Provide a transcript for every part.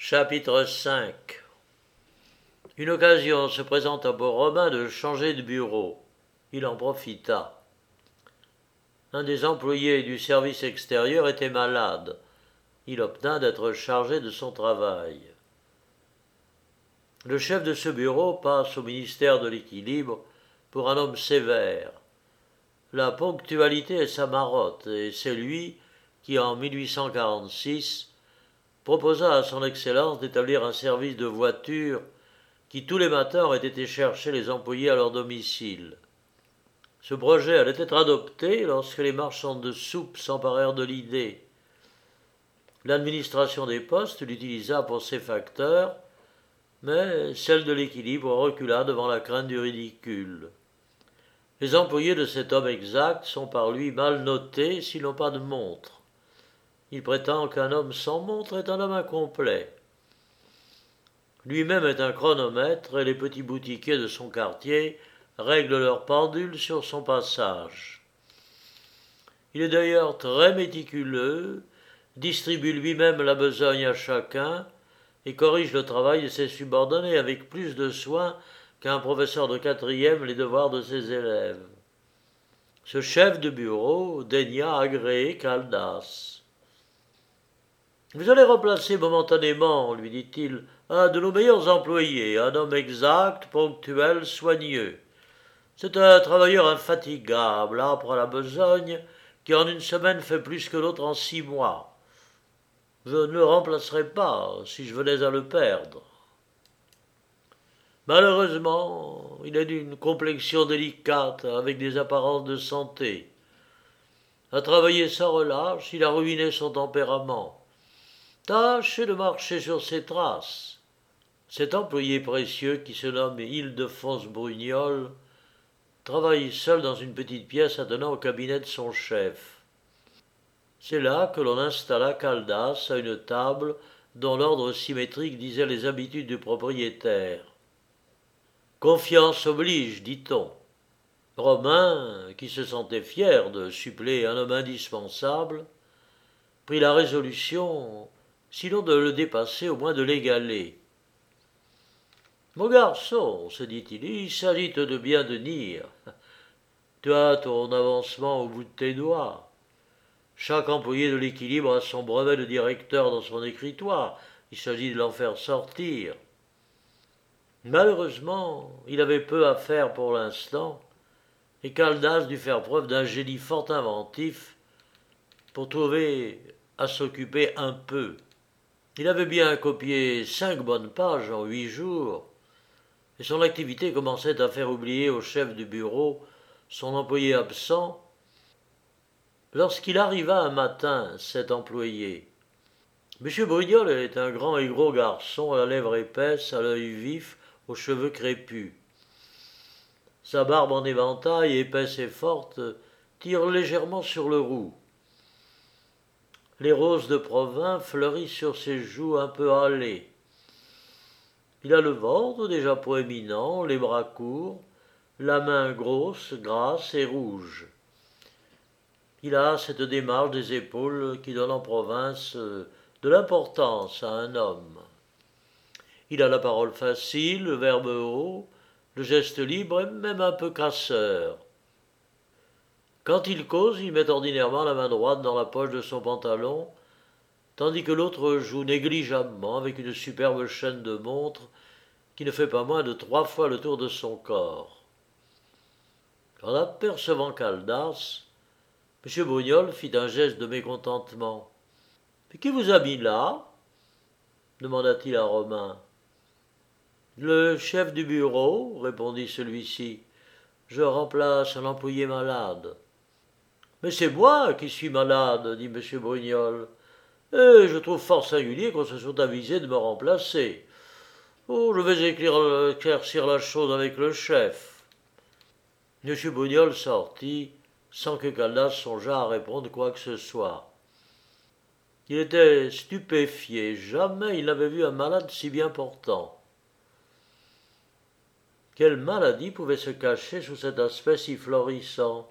Chapitre 5. Une occasion se présenta pour Romain de changer de bureau. Il en profita. Un des employés du service extérieur était malade. Il obtint d'être chargé de son travail. Le chef de ce bureau passe au ministère de l'Équilibre pour un homme sévère. La ponctualité est sa marotte, et c'est lui qui, en 1846, proposa à son Excellence d'établir un service de voiture qui tous les matins aurait été chercher les employés à leur domicile. Ce projet allait être adopté lorsque les marchands de soupe s'emparèrent de l'idée. L'administration des postes l'utilisa pour ses facteurs, mais celle de l'Équilibre recula devant la crainte du ridicule. Les employés de cet homme exact sont par lui mal notés s'ils n'ont pas de montre. Il prétend qu'un homme sans montre est un homme incomplet. Lui-même est un chronomètre et les petits boutiquiers de son quartier règlent leur pendule sur son passage. Il est d'ailleurs très méticuleux, distribue lui-même la besogne à chacun et corrige le travail de ses subordonnés avec plus de soin qu'un professeur de quatrième les devoirs de ses élèves. Ce chef de bureau daigna agréer Caldas. « Vous allez remplacer momentanément, lui dit-il, un de nos meilleurs employés, un homme exact, ponctuel, soigneux. C'est un travailleur infatigable, âpre à la besogne, qui en une semaine fait plus que l'autre en 6 mois. Je ne le remplacerai pas si je venais à le perdre. Malheureusement, il est d'une complexion délicate, avec des apparences de santé. À travailler sans relâche, il a ruiné son tempérament. Tâchez de marcher sur ses traces. » Cet employé précieux, qui se nomme Ildefonse Brugnol, travaille seul dans une petite pièce attenant au cabinet de son chef. C'est là que l'on installa Caldas à une table dont l'ordre symétrique disait les habitudes du propriétaire. Confiance oblige, dit-on. Romain, qui se sentait fier de suppléer un homme indispensable, prit la résolution, sinon de le dépasser, au moins de l'égaler. « Mon garçon, se dit-il, il s'agit de bien tenir. Tu as ton avancement au bout de tes doigts. Chaque employé de l'Équilibre a son brevet de directeur dans son écritoire. Il s'agit de l'en faire sortir. » Malheureusement, il avait peu à faire pour l'instant, et Caldas dut faire preuve d'un génie fort inventif pour trouver à s'occuper un peu. Il avait bien copié 5 bonnes pages en 8 jours, et son activité commençait à faire oublier au chef du bureau son employé absent, lorsqu'il arriva un matin, cet employé. M. Brugnol est un grand et gros garçon, à la lèvre épaisse, à l'œil vif, aux cheveux crépus. Sa barbe en éventail, épaisse et forte, tire légèrement sur le roux. Les roses de Provins fleurissent sur ses joues un peu hâlées. Il a le ventre déjà proéminent, les bras courts, la main grosse, grasse et rouge. Il a cette démarche des épaules qui donne en province de l'importance à un homme. Il a la parole facile, le verbe haut, le geste libre et même un peu casseur. Quand il cause, il met ordinairement la main droite dans la poche de son pantalon, tandis que l'autre joue négligemment avec une superbe chaîne de montre qui ne fait pas moins de 3 fois le tour de son corps. En apercevant Caldas, M. Brugnol fit un geste de mécontentement. « Mais qui vous a mis là ?» demanda-t-il à Romain. « Le chef du bureau, répondit celui-ci. Je remplace un employé malade. »« Mais c'est moi qui suis malade, dit M. Brugnol. Et je trouve fort singulier qu'on se soit avisé de me remplacer. Oh, je vais éclaircir la chose avec le chef. » M. Brugnol sortit sans que Caldas songeât à répondre quoi que ce soit. Il était stupéfié, jamais il n'avait vu un malade si bien portant. Quelle maladie pouvait se cacher sous cet aspect si florissant?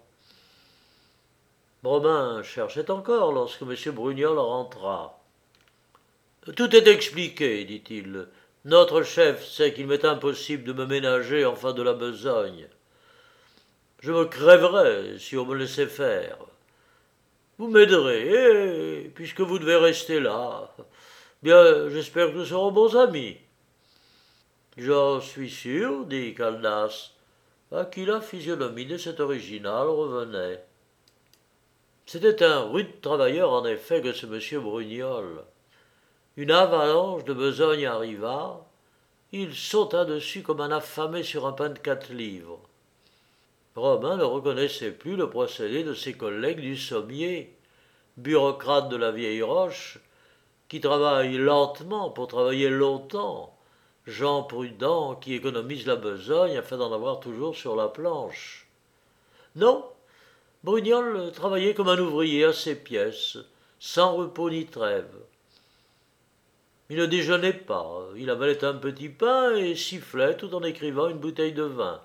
Romain cherchait encore lorsque M. Brugnol rentra. Tout est expliqué, dit-il. Notre chef sait qu'il m'est impossible de me ménager en fin de la besogne. Je me crèverais si on me laissait faire. Vous m'aiderez, et puisque vous devez rester là, bien, j'espère que nous serons bons amis. J'en suis sûr, dit Caldas, à qui la physionomie de cet original revenait. C'était un rude travailleur, en effet, que ce monsieur Brugnol. Une avalanche de besogne arriva, il sauta dessus comme un affamé sur un pain de 4 livres. Romain ne reconnaissait plus le procédé de ses collègues du sommier, bureaucrates de la vieille roche, qui travaillent lentement pour travailler longtemps, gens prudents qui économisent la besogne afin d'en avoir toujours sur la planche. Non, Brugnol travaillait comme un ouvrier à ses pièces, sans repos ni trêve. Il ne déjeunait pas, il avalait un petit pain et sifflait tout en écrivant une bouteille de vin.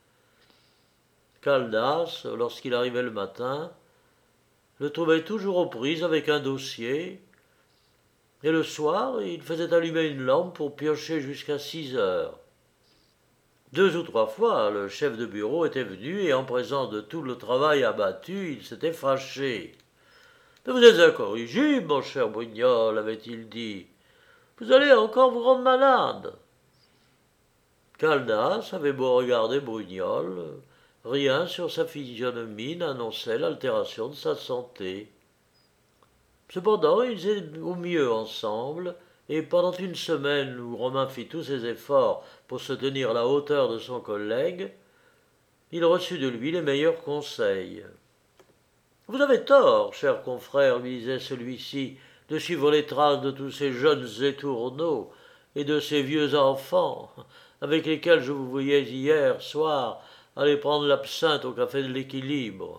Caldas, lorsqu'il arrivait le matin, le trouvait toujours aux prises avec un dossier, et le soir, il faisait allumer une lampe pour piocher jusqu'à 6 heures. 2 ou 3 fois, le chef de bureau était venu et en présence de tout le travail abattu, il s'était fâché. « Mais vous êtes incorrigible, mon cher Brugnol, avait-il dit. Vous allez encore vous rendre malade. » Caldas avait beau regarder Brugnol, rien sur sa physionomie n'annonçait l'altération de sa santé. Cependant, ils étaient au mieux ensemble, et pendant une semaine où Romain fit tous ses efforts pour se tenir à la hauteur de son collègue, il reçut de lui les meilleurs conseils. « Vous avez tort, cher confrère, lui disait celui-ci, de suivre les traces de tous ces jeunes étourneaux et de ces vieux enfants avec lesquels je vous voyais hier soir aller prendre l'absinthe au café de l'Équilibre. »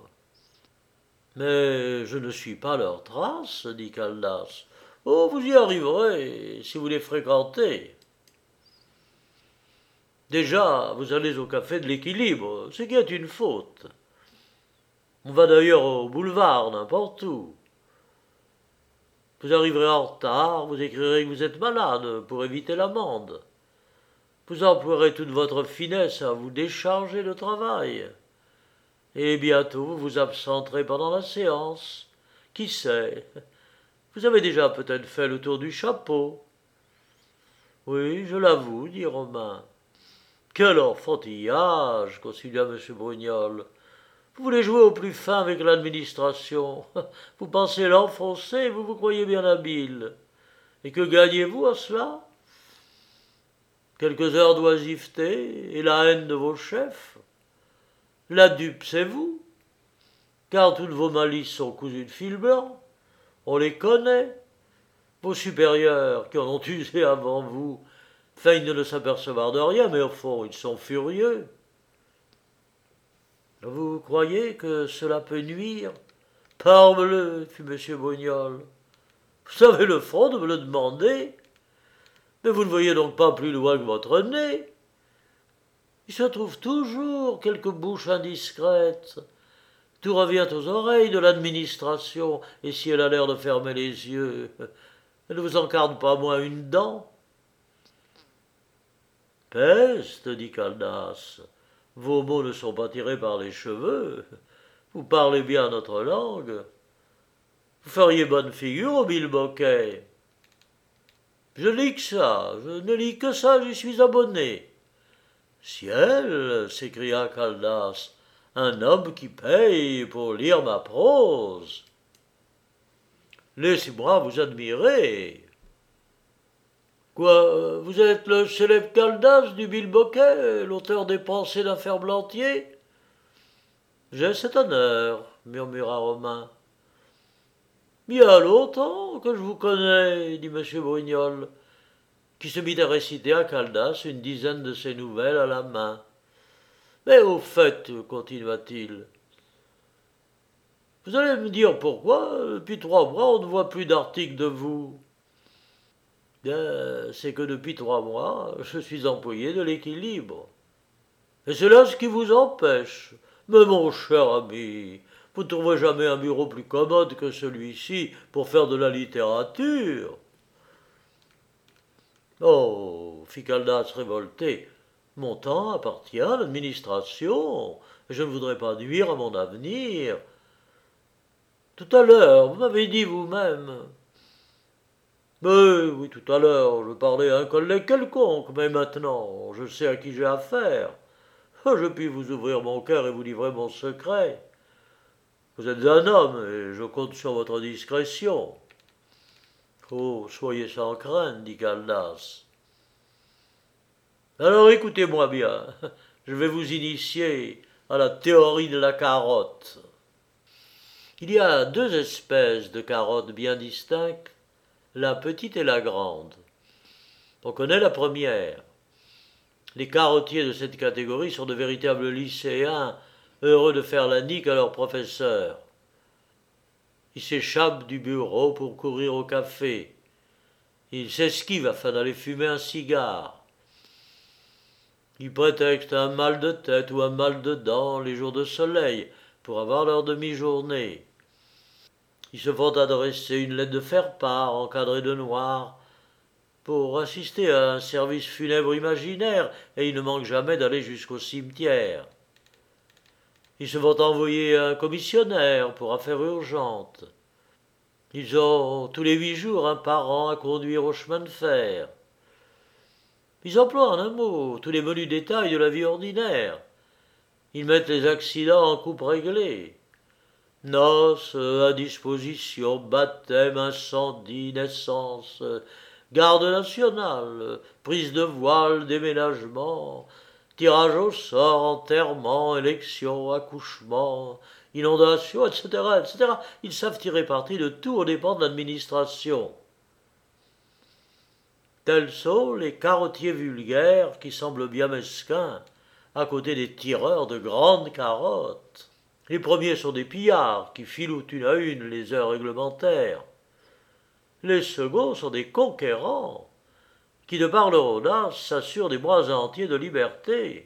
« Mais je ne suis pas leurs traces, dit Caldas. « Oh, vous y arriverez, si vous les fréquentez. Déjà, vous allez au café de l'Équilibre, ce qui est une faute. On va d'ailleurs au boulevard, n'importe où. Vous arriverez en retard, vous écrirez que vous êtes malade pour éviter l'amende. Vous emploierez toute votre finesse à vous décharger de travail. Et bientôt vous vous absenterez pendant la séance. Qui sait? Vous avez déjà peut-être fait le tour du chapeau. » « Oui, je l'avoue, dit Romain. »« Quel enfantillage, continua M. Brugnol. Vous voulez jouer au plus fin avec l'administration. Vous pensez l'enfoncer, vous vous croyez bien habile. Et que gagnez-vous à cela? Quelques heures d'oisiveté et la haine de vos chefs. La dupe, c'est vous, car toutes vos malices sont cousues de fil blanc. On les connaît. Vos supérieurs, qui en ont usé avant vous, feignent de ne s'apercevoir de rien, mais au fond, ils sont furieux. Vous croyez que cela peut nuire? Parbleu, fit M. Brugnol. Vous avez le front de me le demander. Mais vous ne voyez donc pas plus loin que votre nez. Il se trouve toujours quelque bouche indiscrète. Tout revient aux oreilles de l'administration, et si elle a l'air de fermer les yeux, elle ne vous encarne pas moins une dent. Peste, dit Caldas, vos mots ne sont pas tirés par les cheveux. Vous parlez bien notre langue. Vous feriez bonne figure au bilboquet. Je lis que ça, je ne lis que ça, j'y suis abonné. Ciel, s'écria Caldas, un homme qui paye pour lire ma prose. Laissez-moi vous admirer. Quoi, vous êtes le célèbre Caldas du bilboquet, l'auteur des pensées d'un ferblantier? J'ai cet honneur, murmura Romain. Il y a longtemps que je vous connais, dit M. Brugnol, qui se mit à réciter à Caldas une dizaine de ses nouvelles à la main. Mais au fait, continua-t-il, vous allez me dire pourquoi, depuis 3 mois, on ne voit plus d'articles de vous. Bien, c'est que depuis 3 mois, je suis employé de l'Équilibre. Et c'est là ce qui vous empêche. Mais mon cher ami, vous ne trouverez jamais un bureau plus commode que celui-ci pour faire de la littérature. Oh, fit Caldas révolté, mon temps appartient à l'administration, et je ne voudrais pas nuire à mon avenir. Tout à l'heure, vous m'avez dit vous-même. Mais oui, tout à l'heure, je parlais à un collègue quelconque, mais maintenant, je sais à qui j'ai affaire. Je puis vous ouvrir mon cœur et vous livrer mon secret. Vous êtes un homme, et je compte sur votre discrétion. Oh, soyez sans crainte, dit Caldas. Alors écoutez-moi bien, je vais vous initier à la théorie de la carotte. Il y a deux espèces de carottes bien distinctes, la petite et la grande. On connaît la première. Les carottiers de cette catégorie sont de véritables lycéens, heureux de faire la nique à leurs professeurs. Ils s'échappent du bureau pour courir au café. Ils s'esquivent afin d'aller fumer un cigare. Ils prétextent un mal de tête ou un mal de dents les jours de soleil pour avoir leur demi-journée. Ils se font adresser une lettre de faire-part encadrée de noir pour assister à un service funèbre imaginaire et ils ne manquent jamais d'aller jusqu'au cimetière. Ils se font envoyer un commissionnaire pour affaires urgentes. Ils ont tous les 8 jours un parent à conduire au chemin de fer. Ils emploient en un mot tous les menus détails de la vie ordinaire. Ils mettent les accidents en coupe réglée. Noces, indisposition, baptême, incendie, naissance, garde nationale, prise de voile, déménagement, tirage au sort, enterrement, élection, accouchement, inondation, etc., etc. Ils savent tirer parti de tout aux dépens de l'administration. Tels sont les carottiers vulgaires qui semblent bien mesquins à côté des tireurs de grandes carottes. Les premiers sont des pillards qui filoutent une à une les heures réglementaires. Les seconds sont des conquérants qui, de par leur audace, s'assurent des mois entiers de liberté.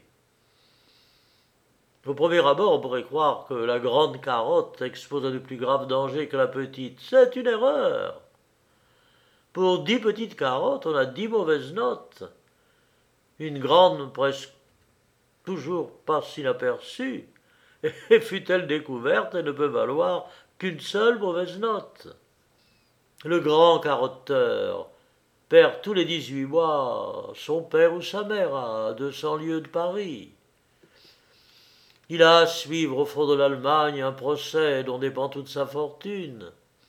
Au premier abord, on pourrait croire que la grande carotte expose à de plus graves dangers que la petite. C'est une erreur. Pour 10 petites carottes, on a 10 mauvaises notes. Une grande presque toujours passe inaperçue, et fut-elle découverte, elle ne peut valoir qu'une seule mauvaise note. Le grand carotteur perd tous les 18 mois son père ou sa mère à 200 lieues de Paris. Il a à suivre au fond de l'Allemagne un procès dont dépend toute sa fortune.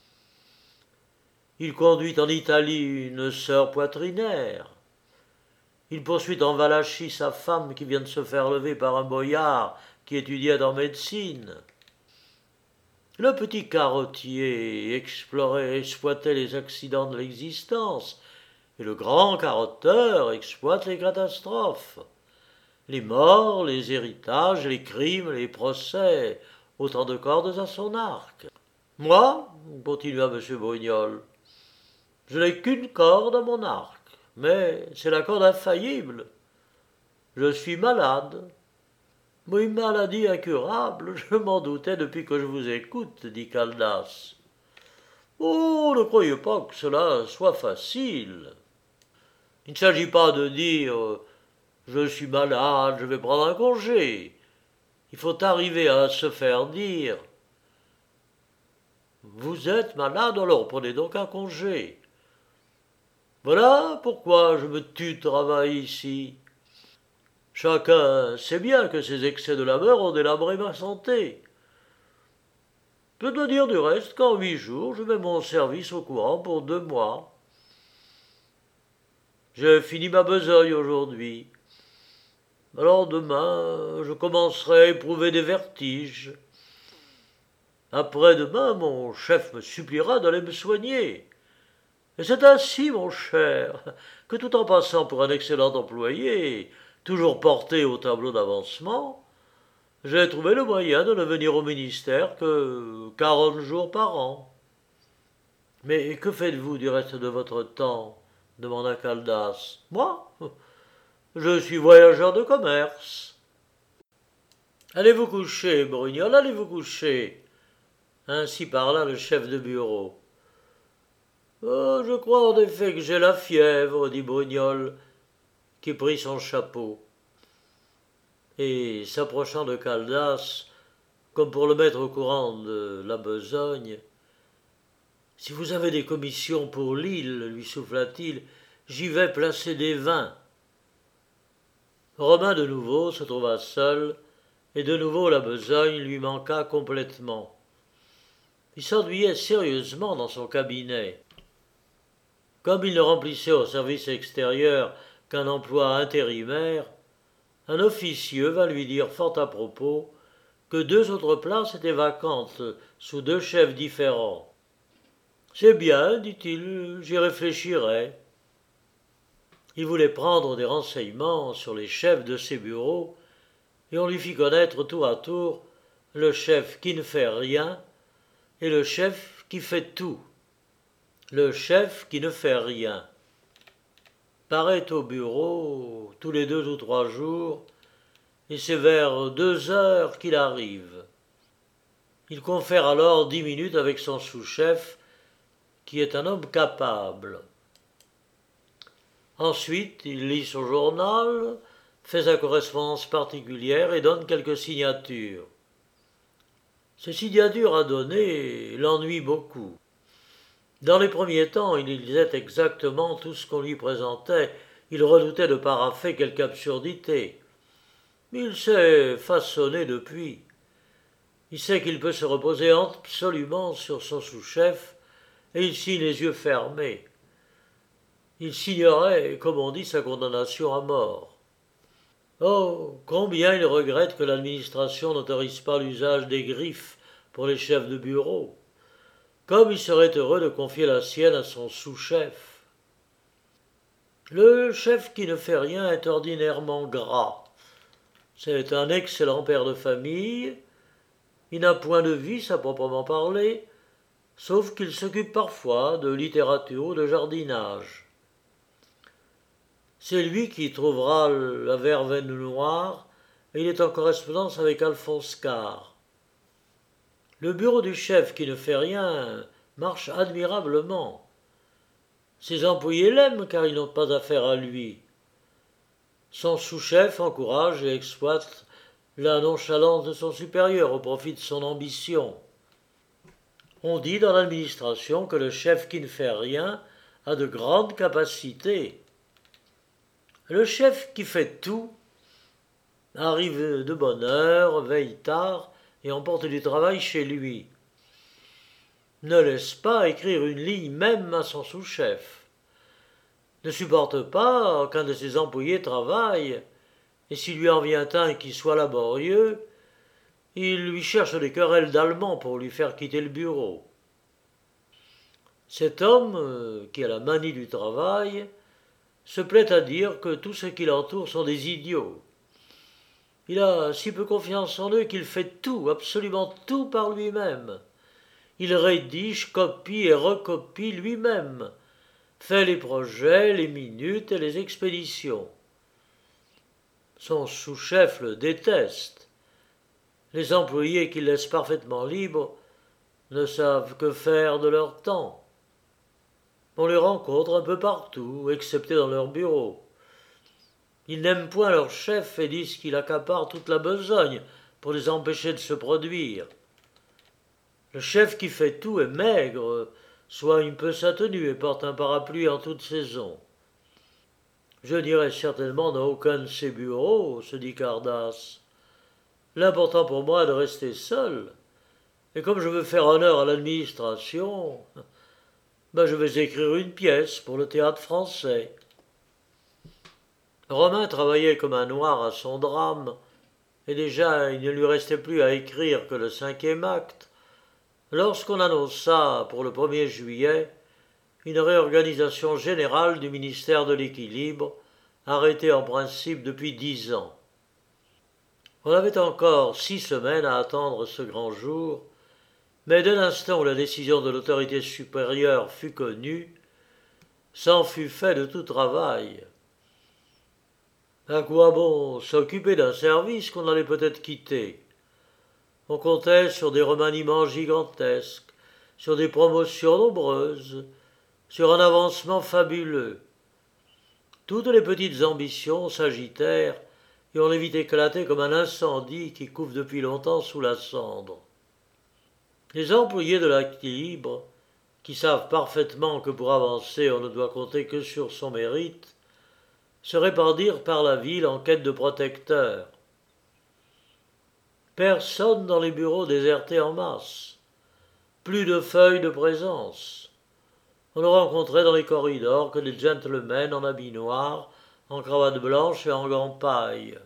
Il conduit en Italie une sœur poitrinaire. Il poursuit en Valachie sa femme qui vient de se faire lever par un boyard qui étudiait en médecine. Le petit carottier explorait et exploitait les accidents de l'existence, et le grand carotteur exploite les catastrophes. Les morts, les héritages, les crimes, les procès, autant de cordes à son arc. Moi, continua M. Brignol, je n'ai qu'une corde à mon arc, mais c'est la corde infaillible. Je suis malade. Une maladie incurable, je m'en doutais depuis que je vous écoute, dit Caldas. Oh, ne croyez pas que cela soit facile. Il ne s'agit pas de dire je suis malade, je vais prendre un congé. Il faut arriver à se faire dire vous êtes malade, alors prenez donc un congé. Voilà pourquoi je me tue de travail ici. Chacun sait bien que ces excès de labeur ont délabré ma santé. Je dois dire du reste qu'en 8 jours, je mets mon service au courant pour 2 mois. J'ai fini ma besogne aujourd'hui. Alors demain, je commencerai à éprouver des vertiges. Après-demain, mon chef me suppliera d'aller me soigner. Et c'est ainsi, mon cher, que tout en passant pour un excellent employé, toujours porté au tableau d'avancement, j'ai trouvé le moyen de ne venir au ministère que 40 jours par an. Mais que faites-vous du reste de votre temps demanda Caldas. Moi, je suis voyageur de commerce. Allez vous coucher, Brugnol, allez vous coucher. Ainsi parla le chef de bureau. Oh, je crois en effet que j'ai la fièvre, dit Brugnol, qui prit son chapeau. Et s'approchant de Caldas, comme pour le mettre au courant de la besogne, si vous avez des commissions pour l'île, lui souffla-t-il, j'y vais placer des vins. Romain de nouveau se trouva seul, et de nouveau la besogne lui manqua complètement. Il s'ennuyait sérieusement dans son cabinet. Comme il ne remplissait au service extérieur qu'un emploi intérimaire, un officieux vint lui dire fort à propos que 2 autres places étaient vacantes sous 2 chefs différents. C'est bien, dit-il, j'y réfléchirai. Il voulait prendre des renseignements sur les chefs de ses bureaux, et on lui fit connaître tour à tour le chef qui ne fait rien et le chef qui fait tout. Le chef qui ne fait rien paraît au bureau tous les 2 ou 3 jours, et c'est vers 2 heures qu'il arrive. Il confère alors 10 minutes avec son sous-chef, qui est un homme capable. Ensuite, il lit son journal, fait sa correspondance particulière et donne quelques signatures. Ces signatures à donner l'ennuient beaucoup. Dans les premiers temps, il lisait exactement tout ce qu'on lui présentait. Il redoutait de paraffer quelque absurdité. Mais il s'est façonné depuis. Il sait qu'il peut se reposer absolument sur son sous-chef, et il signe les yeux fermés. Il signerait, comme on dit, sa condamnation à mort. Oh, combien il regrette que l'administration n'autorise pas l'usage des griffes pour les chefs de bureau. Comme il serait heureux de confier la sienne à son sous-chef. Le chef qui ne fait rien est ordinairement gras. C'est un excellent père de famille. Il n'a point de vice à proprement parler, sauf qu'il s'occupe parfois de littérature ou de jardinage. C'est lui qui trouvera la verveine noire, et il est en correspondance avec Alphonse Karr. Le bureau du chef qui ne fait rien marche admirablement. Ses employés l'aiment car ils n'ont pas affaire à lui. Son sous-chef encourage et exploite la nonchalance de son supérieur au profit de son ambition. On dit dans l'administration que le chef qui ne fait rien a de grandes capacités. Le chef qui fait tout arrive de bonne heure, veille tard et emporte du travail chez lui. Ne laisse pas écrire une ligne même à son sous-chef. Ne supporte pas qu'un de ses employés travaille, et s'il lui en vient un qui soit laborieux, il lui cherche des querelles d'Allemands pour lui faire quitter le bureau. Cet homme, qui a la manie du travail, se plaît à dire que tous ceux qui l'entourent sont des idiots. Il a si peu confiance en eux qu'il fait tout, absolument tout par lui-même. Il rédige, copie et recopie lui-même, fait les projets, les minutes et les expéditions. Son sous-chef le déteste. Les employés qu'il laisse parfaitement libres ne savent que faire de leur temps. On les rencontre un peu partout, excepté dans leur bureau. Ils n'aiment point leur chef et disent qu'il accapare toute la besogne pour les empêcher de se produire. Le chef qui fait tout est maigre, soigne peu sa tenue et porte un parapluie en toute saison. Je n'irai certainement dans aucun de ces bureaux, se dit Cardasse. L'important pour moi est de rester seul, et comme je veux faire honneur à l'administration, je vais écrire une pièce pour le théâtre français. Romain travaillait comme un noir à son drame, et déjà il ne lui restait plus à écrire que le 5e acte, lorsqu'on annonça pour le 1er juillet une réorganisation générale du ministère de l'Équilibre, arrêtée en principe depuis 10 ans. On avait encore 6 semaines à attendre ce grand jour, mais dès l'instant où la décision de l'autorité supérieure fut connue, s'en fut fait de tout travail. À quoi bon s'occuper d'un service qu'on allait peut-être quitter? On comptait sur des remaniements gigantesques, sur des promotions nombreuses, sur un avancement fabuleux. Toutes les petites ambitions s'agitèrent et on les vit éclater comme un incendie qui couve depuis longtemps sous la cendre. Les employés de l'équilibre, qui savent parfaitement que pour avancer on ne doit compter que sur son mérite, se répandirent par la ville en quête de protecteurs. Personne dans les bureaux désertés en masse. Plus de feuilles de présence. On ne rencontrait dans les corridors que des gentlemen en habits noirs, en cravate blanche et en gants paille.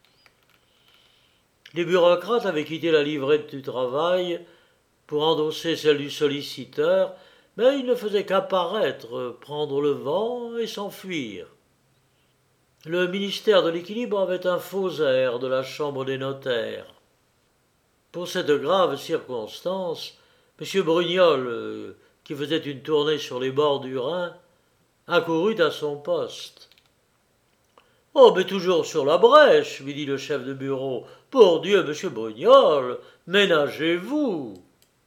Les bureaucrates avaient quitté la livrette du travail pour endosser celle du solliciteur, mais ils ne faisaient qu'apparaître, prendre le vent et s'enfuir. Le ministère de l'Équilibre avait un faux air de la Chambre des notaires. Pour cette grave circonstance, M. Brugnol, qui faisait une tournée sur les bords du Rhin, accourut à son poste. « Oh, mais toujours sur la brèche, lui dit le chef de bureau. Pour Dieu, M. Brugnol, ménagez-vous.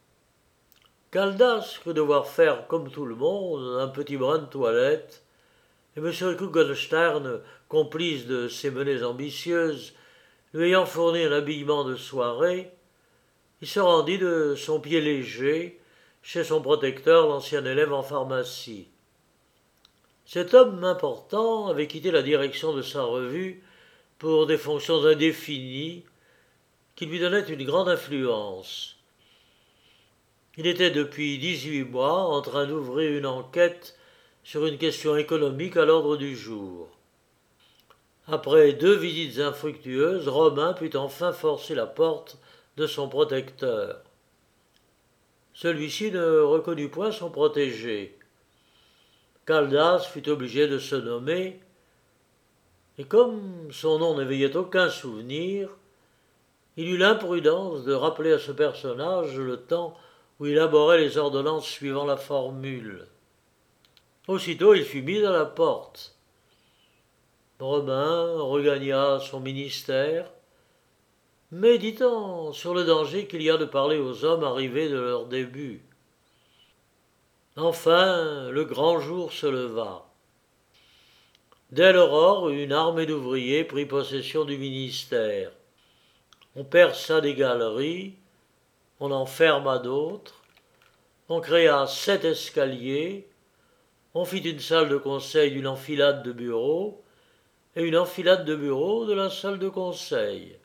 Caldas crut devoir faire, comme tout le monde, un petit brin de toilette, et M. Kugelstern, complice de ses menées ambitieuses, lui ayant fourni un habillement de soirée, il se rendit de son pied léger chez son protecteur, l'ancien élève en pharmacie. Cet homme important avait quitté la direction de sa revue pour des fonctions indéfinies qui lui donnaient une grande influence. Il était depuis 18 mois en train d'ouvrir une enquête sur une question économique à l'ordre du jour. Après 2 visites infructueuses, Romain put enfin forcer la porte de son protecteur. Celui-ci ne reconnut point son protégé. Caldas fut obligé de se nommer, et comme son nom n'éveillait aucun souvenir, il eut l'imprudence de rappeler à ce personnage le temps où il élaborait les ordonnances suivant la formule. Aussitôt il fut mis à la porte. Romain regagna son ministère, méditant sur le danger qu'il y a de parler aux hommes arrivés de leur début. Enfin, le grand jour se leva. Dès l'aurore, une armée d'ouvriers prit possession du ministère. On perça des galeries, on en ferma d'autres, on créa 7 escaliers, on fit une salle de conseil d'une enfilade de bureaux et une enfilade de bureaux de la salle de conseil.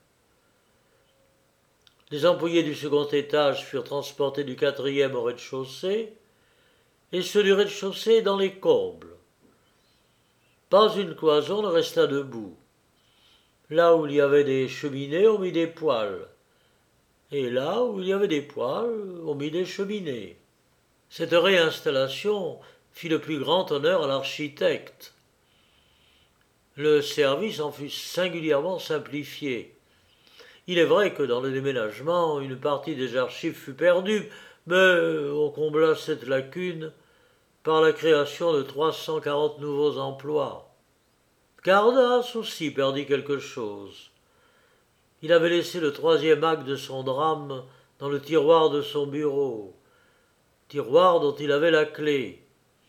Les employés du second étage furent transportés du 4e au rez-de-chaussée, et ceux du rez-de-chaussée dans les combles. Pas une cloison ne resta debout. Là où il y avait des cheminées, on mit des poêles. Et là où il y avait des poêles, on mit des cheminées. Cette réinstallation fit le plus grand honneur à l'architecte. Le service en fut singulièrement simplifié. Il est vrai que dans le déménagement, une partie des archives fut perdue, mais on combla cette lacune par la création de 340 nouveaux emplois. Caldas aussi perdit quelque chose. Il avait laissé le 3e acte de son drame dans le tiroir de son bureau, tiroir dont il avait la clé.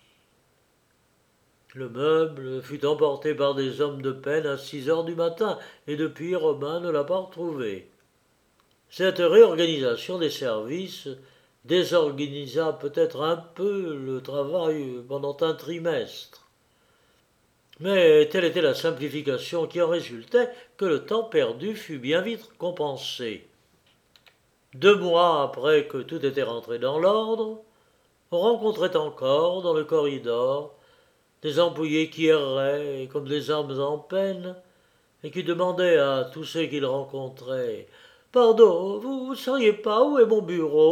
Le meuble fut emporté par des hommes de peine à 6 heures du matin, et depuis Romain ne l'a pas retrouvé. Cette réorganisation des services désorganisa peut-être un peu le travail pendant un trimestre. Mais telle était la simplification qui en résultait que le temps perdu fut bien vite compensé. 2 mois après que tout était rentré dans l'ordre, on rencontrait encore dans le corridor des employés qui erraient comme des âmes en peine et qui demandaient à tous ceux qu'ils rencontraient « Pardon, vous ne sauriez pas où est mon bureau ?»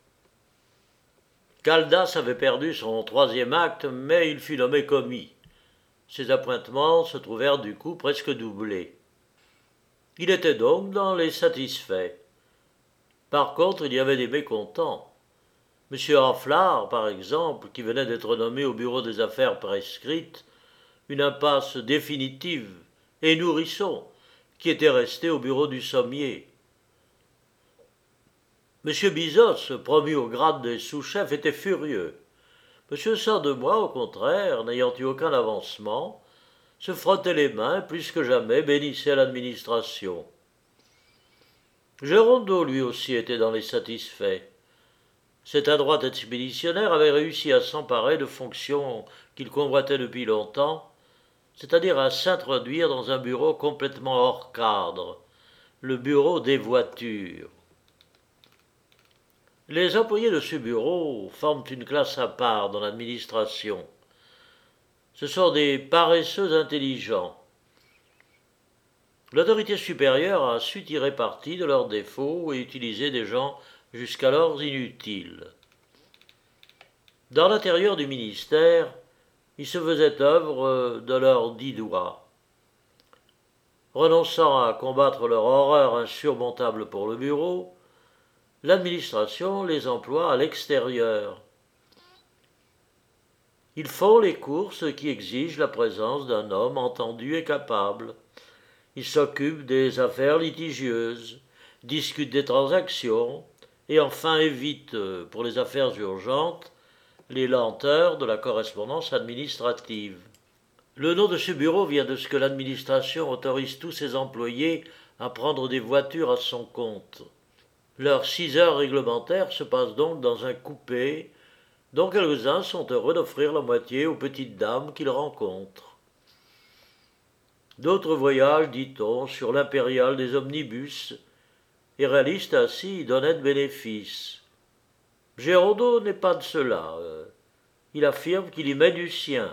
Caldas avait perdu son 3e acte, mais il fut nommé commis. Ses appointements se trouvèrent du coup presque doublés. Il était donc dans les satisfaits. Par contre, il y avait des mécontents. M. Harflard, par exemple, qui venait d'être nommé au bureau des affaires prescrites, une impasse définitive, et Nourrisson, qui était resté au bureau du sommier. M. Bizos, promu au grade des sous-chefs, était furieux. M. Saint-Demois, au contraire, n'ayant eu aucun avancement, se frottait les mains, plus que jamais bénissait l'administration. Gérondeau, lui aussi, était dans les satisfaits. Cet adroit expéditionnaire avait réussi à s'emparer de fonctions qu'il convoitait depuis longtemps, c'est-à-dire à s'introduire dans un bureau complètement hors cadre, le bureau des voitures. Les employés de ce bureau forment une classe à part dans l'administration. Ce sont des paresseux intelligents. L'autorité supérieure a su tirer parti de leurs défauts et utiliser des gens jusqu'alors inutiles. Dans l'intérieur du ministère, ils se faisaient œuvre de leurs 10 doigts. Renonçant à combattre leur horreur insurmontable pour le bureau, l'administration les emploie à l'extérieur. Ils font les courses qui exigent la présence d'un homme entendu et capable. Ils s'occupent des affaires litigieuses, discutent des transactions, et enfin évitent, pour les affaires urgentes, les lenteurs de la correspondance administrative. Le nom de ce bureau vient de ce que l'administration autorise tous ses employés à prendre des voitures à son compte. Leurs 6 heures réglementaires se passent donc dans un coupé, dont quelques-uns sont heureux d'offrir la moitié aux petites dames qu'ils rencontrent. D'autres voyagent, dit-on, sur l'impériale des omnibus, et réalisent ainsi d'honnêtes bénéfices. Gérondeau n'est pas de cela. Il affirme qu'il y met du sien.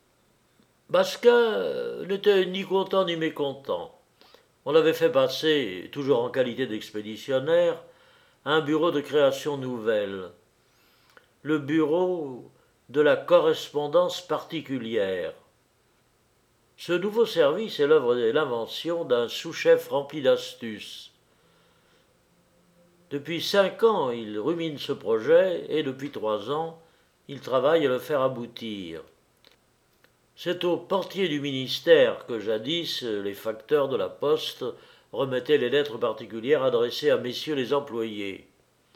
Basquin n'était ni content ni mécontent. On l'avait fait passer, toujours en qualité d'expéditionnaire, à un bureau de création nouvelle. Le bureau de la correspondance particulière. Ce nouveau service est l'œuvre et l'invention d'un sous-chef rempli d'astuces. Depuis 5 ans, il rumine ce projet et depuis 3 ans, il travaille à le faire aboutir. C'est au portier du ministère que jadis les facteurs de la poste remettaient les lettres particulières adressées à messieurs les employés.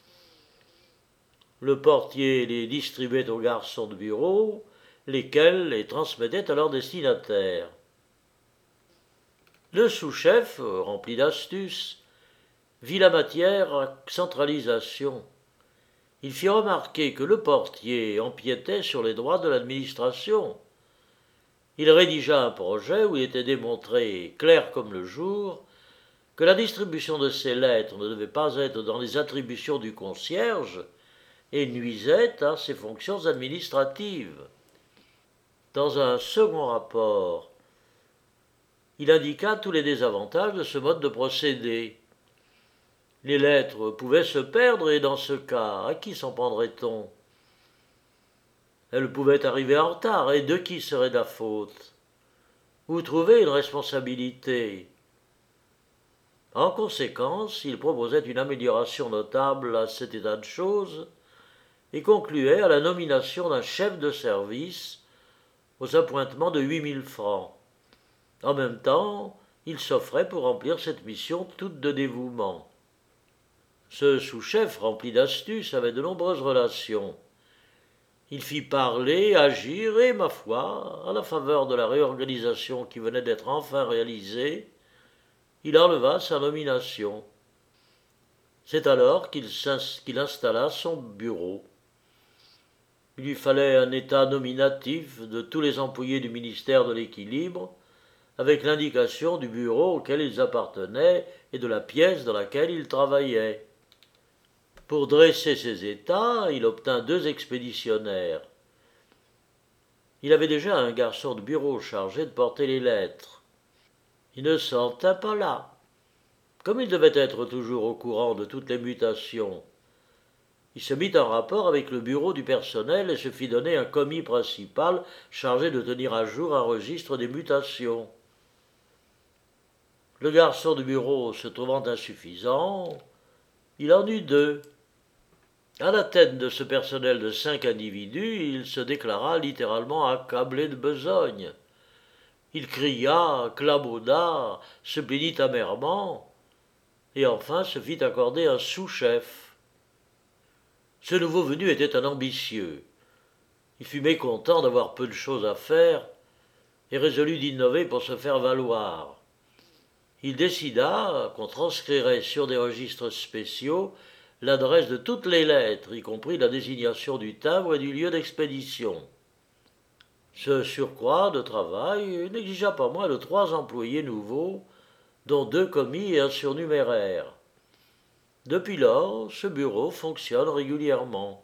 Le portier les distribuait aux garçons de bureau, lesquels les transmettaient à leurs destinataires. Le sous-chef, rempli d'astuces, vit la matière à centralisation. Il fit remarquer que le portier empiétait sur les droits de l'administration. Il rédigea un projet où il était démontré, clair comme le jour, que la distribution de ces lettres ne devait pas être dans les attributions du concierge et nuisait à ses fonctions administratives. Dans un second rapport, il indiqua tous les désavantages de ce mode de procédé. Les lettres pouvaient se perdre et dans ce cas, à qui s'en prendrait-on? Elles pouvaient arriver en retard et de qui serait la faute? Où trouver une responsabilité? En conséquence, il proposait une amélioration notable à cet état de choses et concluait à la nomination d'un chef de service aux appointements de 8 000 francs. En même temps, il s'offrait pour remplir cette mission toute de dévouement. Ce sous-chef rempli d'astuces avait de nombreuses relations. Il fit parler, agir et, ma foi, à la faveur de la réorganisation qui venait d'être enfin réalisée, il enleva sa nomination. C'est alors qu'il installa son bureau. Il lui fallait un état nominatif de tous les employés du ministère de l'Équilibre, avec l'indication du bureau auquel ils appartenaient et de la pièce dans laquelle ils travaillaient. Pour dresser ces états, il obtint 2 expéditionnaires. Il avait déjà un garçon de bureau chargé de porter les lettres. Il ne s'en tint pas là. Comme il devait être toujours au courant de toutes les mutations, il se mit en rapport avec le bureau du personnel et se fit donner un commis principal chargé de tenir à jour un registre des mutations. Le garçon de bureau se trouvant insuffisant, il en eut 2. À la tête de ce personnel de 5 individus, il se déclara littéralement accablé de besogne. Il cria, clabauda, se plaignit amèrement, et enfin se fit accorder un sous-chef. Ce nouveau venu était un ambitieux. Il fut mécontent d'avoir peu de choses à faire et résolut d'innover pour se faire valoir. Il décida qu'on transcrirait sur des registres spéciaux l'adresse de toutes les lettres, y compris la désignation du timbre et du lieu d'expédition. Ce surcroît de travail n'exigea pas moins de 3 employés nouveaux, dont 2 commis et un surnuméraire. Depuis lors, ce bureau fonctionne régulièrement.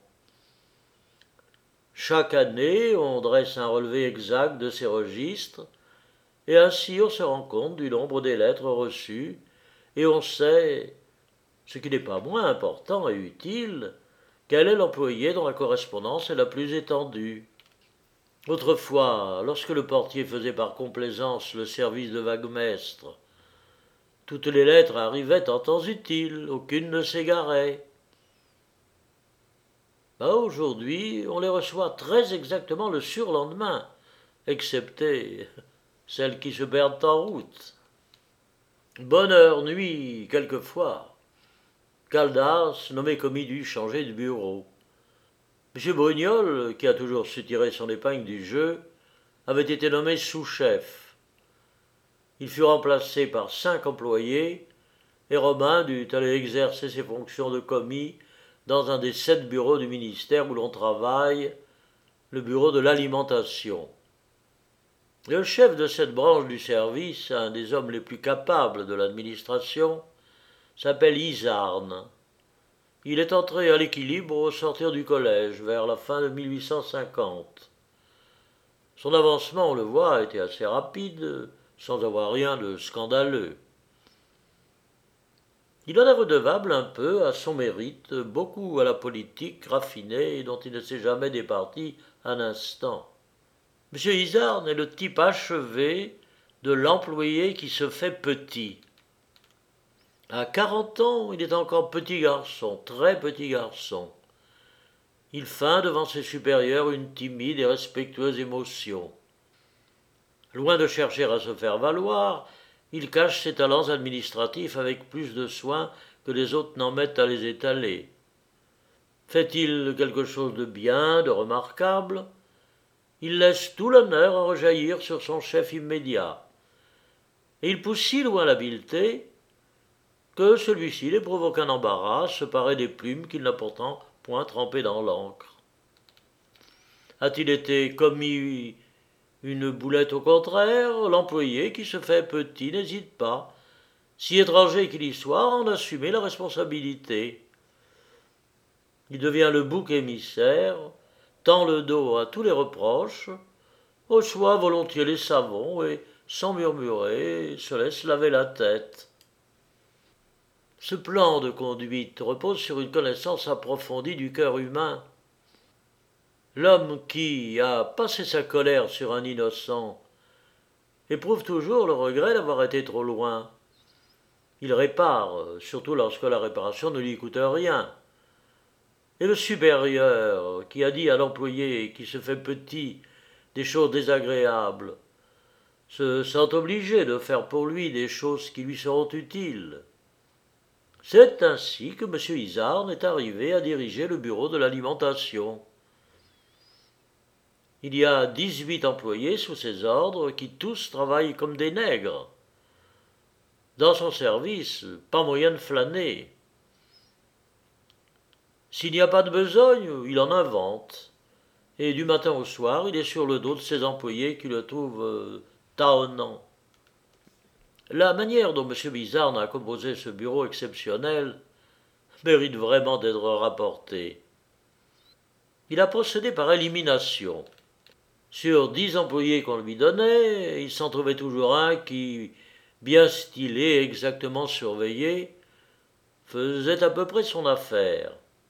Chaque année, on dresse un relevé exact de ces registres, et ainsi on se rend compte du nombre des lettres reçues, et on sait, ce qui n'est pas moins important et utile, quel est l'employé dont la correspondance est la plus étendue. Autrefois, lorsque le portier faisait par complaisance le service de vaguemestre, toutes les lettres arrivaient en temps utile, aucune ne s'égarait. Aujourd'hui, on les reçoit très exactement le surlendemain, excepté celles qui se perdent en route. Bonne heure, nuit, quelquefois. Caldas, nommé commis, dut changer de bureau. M. Brugnol, qui a toujours su tirer son épingle du jeu, avait été nommé sous-chef. Il fut remplacé par 5 employés, et Romain dut aller exercer ses fonctions de commis dans un des 7 bureaux du ministère où l'on travaille, le bureau de l'alimentation. Le chef de cette branche du service, un des hommes les plus capables de l'administration, s'appelle Izarn. Il est entré à l'équilibre au sortir du collège, vers la fin de 1850. Son avancement, on le voit, a été assez rapide, sans avoir rien de scandaleux. Il en est redevable un peu à son mérite, beaucoup à la politique raffinée dont il ne s'est jamais départi un instant. M. Izarn est le type achevé de l'employé qui se fait petit. À 40 ans, il est encore petit garçon, très petit garçon. Il feint devant ses supérieurs une timide et respectueuse émotion. Loin de chercher à se faire valoir, il cache ses talents administratifs avec plus de soin que les autres n'en mettent à les étaler. Fait-il quelque chose de bien, de remarquable? Il laisse tout l'honneur à rejaillir sur son chef immédiat. Et il pousse si loin l'habileté que celui-ci l'éprouve aucun embarras, se parer des plumes qu'il n'a pourtant point trempées dans l'encre. A-t-il été commis une boulette au contraire, l'employé qui se fait petit n'hésite pas, si étranger qu'il y soit, à en assumer la responsabilité. Il devient le bouc émissaire, tend le dos à tous les reproches, reçoit volontiers les savons et, sans murmurer, se laisse laver la tête. Ce plan de conduite repose sur une connaissance approfondie du cœur humain. L'homme qui a passé sa colère sur un innocent éprouve toujours le regret d'avoir été trop loin. Il répare, surtout lorsque la réparation ne lui coûte rien. Et le supérieur qui a dit à l'employé qui se fait petit des choses désagréables se sent obligé de faire pour lui des choses qui lui seront utiles. C'est ainsi que M. Izarn est arrivé à diriger le bureau de l'alimentation. Il y a 18 employés sous ses ordres qui tous travaillent comme des nègres. Dans son service, pas moyen de flâner. S'il n'y a pas de besogne, il en invente. Et du matin au soir, il est sur le dos de ses employés qui le trouvent tâtonnant. La manière dont M. Izarn a composé ce bureau exceptionnel mérite vraiment d'être rapportée. Il a procédé par élimination. Sur 10 employés qu'on lui donnait, il s'en trouvait toujours un qui, bien stylé et exactement surveillé, faisait à peu près son affaire.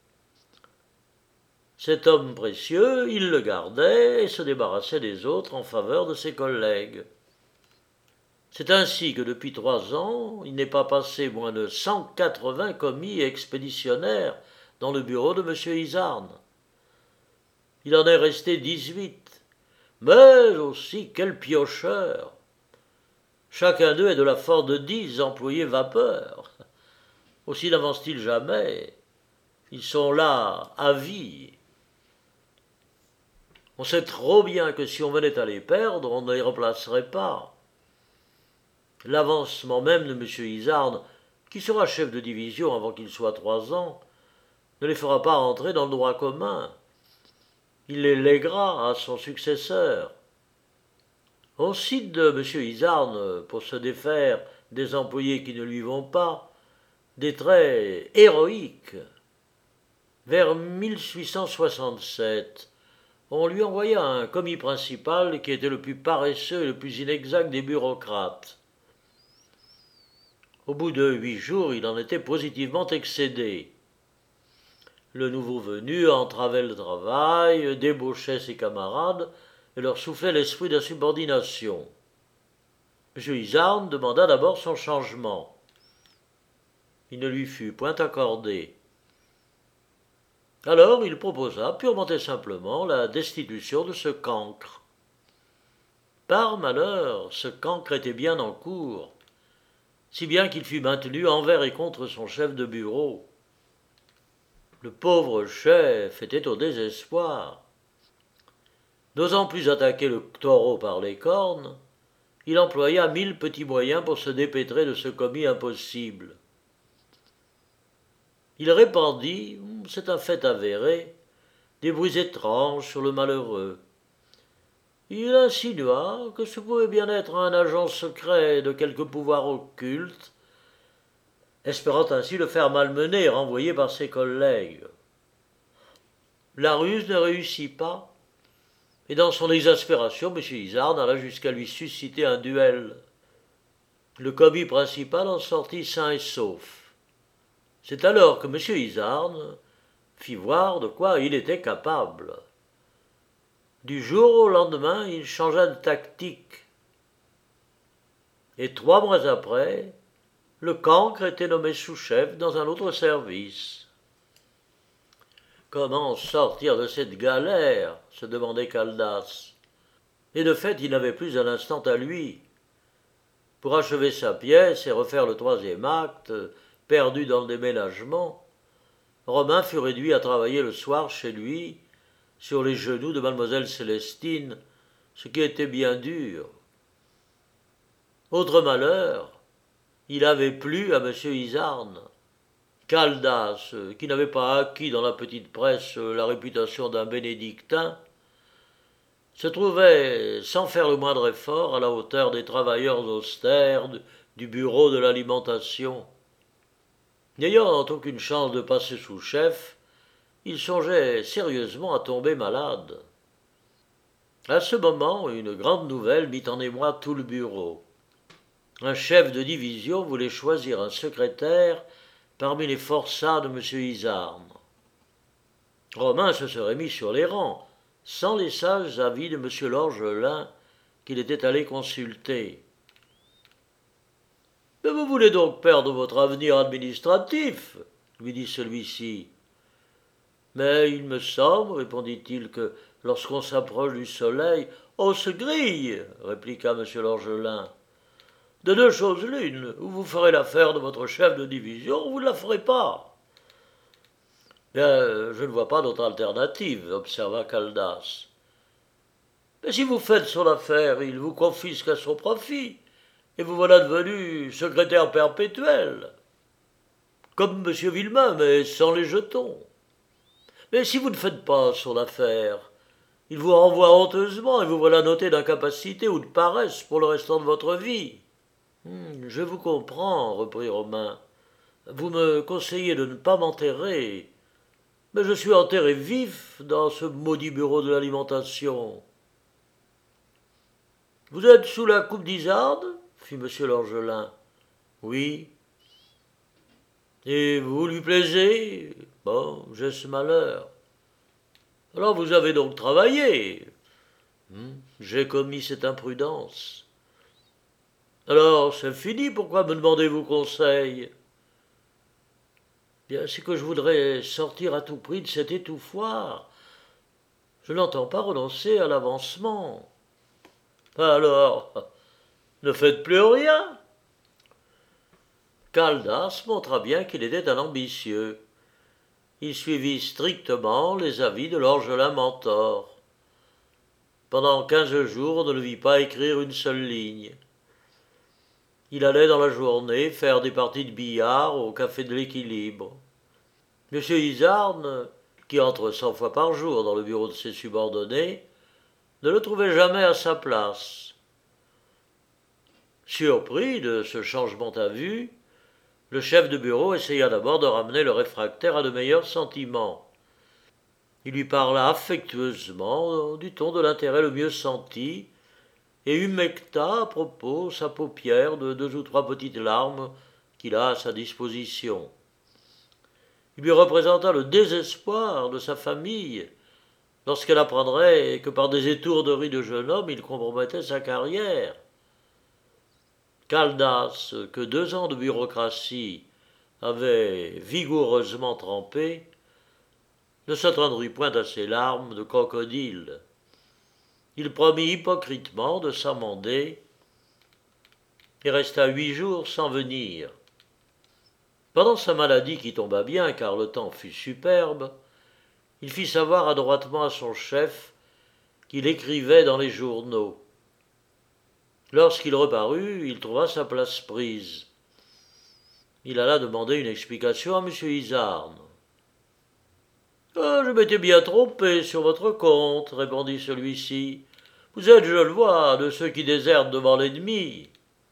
Cet homme précieux, il le gardait et se débarrassait des autres en faveur de ses collègues. C'est ainsi que depuis 3 ans, il n'est pas passé moins de 180 commis et expéditionnaires dans le bureau de M. Izarn. Il en est resté 18, mais aussi quel piocheur! Chacun d'eux est de la force de 10 employés vapeur. Aussi n'avancent-ils jamais. Ils sont là à vie. On sait trop bien que si on venait à les perdre, on ne les remplacerait pas. L'avancement même de M. Izarn, qui sera chef de division avant qu'il soit 3 ans, ne les fera pas entrer dans le droit commun. Il les lèguera à son successeur. On cite de M. Izarn, pour se défaire des employés qui ne lui vont pas, des traits héroïques. Vers 1867, on lui envoya un commis principal qui était le plus paresseux et le plus inexact des bureaucrates. Au bout de 8 jours, il en était positivement excédé. Le nouveau venu entravait le travail, débauchait ses camarades et leur soufflait l'esprit d'insubordination. M. Izarn demanda d'abord son changement. Il ne lui fut point accordé. Alors il proposa purement et simplement la destitution de ce cancre. Par malheur, ce cancre était bien en cour, si bien qu'il fut maintenu envers et contre son chef de bureau. Le pauvre chef était au désespoir. N'osant plus attaquer le taureau par les cornes, il employa 1000 petits moyens pour se dépêtrer de ce commis impossible. Il répandit, c'est un fait avéré, des bruits étranges sur le malheureux. Il insinua que ce pouvait bien être un agent secret de quelque pouvoir occulte, espérant ainsi le faire malmener et renvoyer par ses collègues. La ruse ne réussit pas, et dans son exaspération, M. Izarn alla jusqu'à lui susciter un duel. Le commis principal en sortit sain et sauf. C'est alors que M. Izarn fit voir de quoi il était capable. Du jour au lendemain, il changea de tactique. Et 3 mois après, le cancre était nommé sous-chef dans un autre service. Comment sortir de cette galère se demandait Caldas. Et de fait, il n'avait plus un instant à lui. Pour achever sa pièce et refaire le 3e acte, perdu dans le déménagement, Romain fut réduit à travailler le soir chez lui, sur les genoux de mademoiselle Célestine, ce qui était bien dur. Autre malheur, il avait plu à M. Izarn. Caldas, qui n'avait pas acquis dans la petite presse la réputation d'un bénédictin, se trouvait, sans faire le moindre effort, à la hauteur des travailleurs austères du bureau de l'alimentation. N'ayant aucune chance de passer sous chef, il songeait sérieusement à tomber malade. À ce moment, une grande nouvelle mit en émoi tout le bureau. Un chef de division voulait choisir un secrétaire parmi les forçats de M. Izarn. Romain se serait mis sur les rangs, sans les sages avis de M. Lorgelin, qu'il était allé consulter. « Mais vous voulez donc perdre votre avenir administratif ?» lui dit celui-ci. « Mais il me semble, répondit-il, que lorsqu'on s'approche du soleil, on se grille, répliqua M. Lorgelin. De 2 choses l'une, ou vous ferez l'affaire de votre chef de division, ou vous ne la ferez pas. Bien, je ne vois pas d'autre alternative, observa Caldas. Mais si vous faites son affaire, il vous confisque à son profit, et vous voilà devenu secrétaire perpétuel, comme M. Villemain, mais sans les jetons. Mais si vous ne faites pas son affaire, il vous renvoie honteusement, et vous voilà noté d'incapacité ou de paresse pour le restant de votre vie. Je vous comprends, reprit Romain. Vous me conseillez de ne pas m'enterrer, mais je suis enterré vif dans ce maudit bureau de l'alimentation. Vous êtes sous la coupe d'Izarn fit M. Lorgelin. Oui. Et vous lui plaisez? Bon, j'ai ce malheur. Alors vous avez donc travaillé. J'ai commis cette imprudence. Alors, c'est fini, pourquoi me demandez-vous conseil? Bien, c'est que je voudrais sortir à tout prix de cet étouffoir. Je n'entends pas renoncer à l'avancement. Alors, ne faites plus rien. Caldas montra bien qu'il était un ambitieux. Il suivit strictement les avis de l'Orgelin Mentor. Pendant 15 jours, on ne le vit pas écrire une seule ligne. Il allait dans la journée faire des parties de billard au café de l'Équilibre. M. Izarn, qui entre 100 fois par jour dans le bureau de ses subordonnés, ne le trouvait jamais à sa place. Surpris de ce changement à vue, le chef de bureau essaya d'abord de ramener le réfractaire à de meilleurs sentiments. Il lui parla affectueusement du ton de l'intérêt le mieux senti, et humecta à propos sa paupière de 2 ou 3 petites larmes qu'il a à sa disposition. Il lui représenta le désespoir de sa famille lorsqu'elle apprendrait que par des étourderies de jeune homme il compromettait sa carrière. Caldas, que 2 ans de bureaucratie avaient vigoureusement trempé, ne s'attendrit point à ces larmes de crocodile. Il promit hypocritement de s'amender et resta 8 jours sans venir. Pendant sa maladie qui tomba bien, car le temps fut superbe, il fit savoir adroitement à son chef qu'il écrivait dans les journaux. Lorsqu'il reparut, il trouva sa place prise. Il alla demander une explication à M. Izarn. « Je m'étais bien trompé sur votre compte, répondit celui-ci. Vous êtes, je le vois, de ceux qui désertent devant l'ennemi.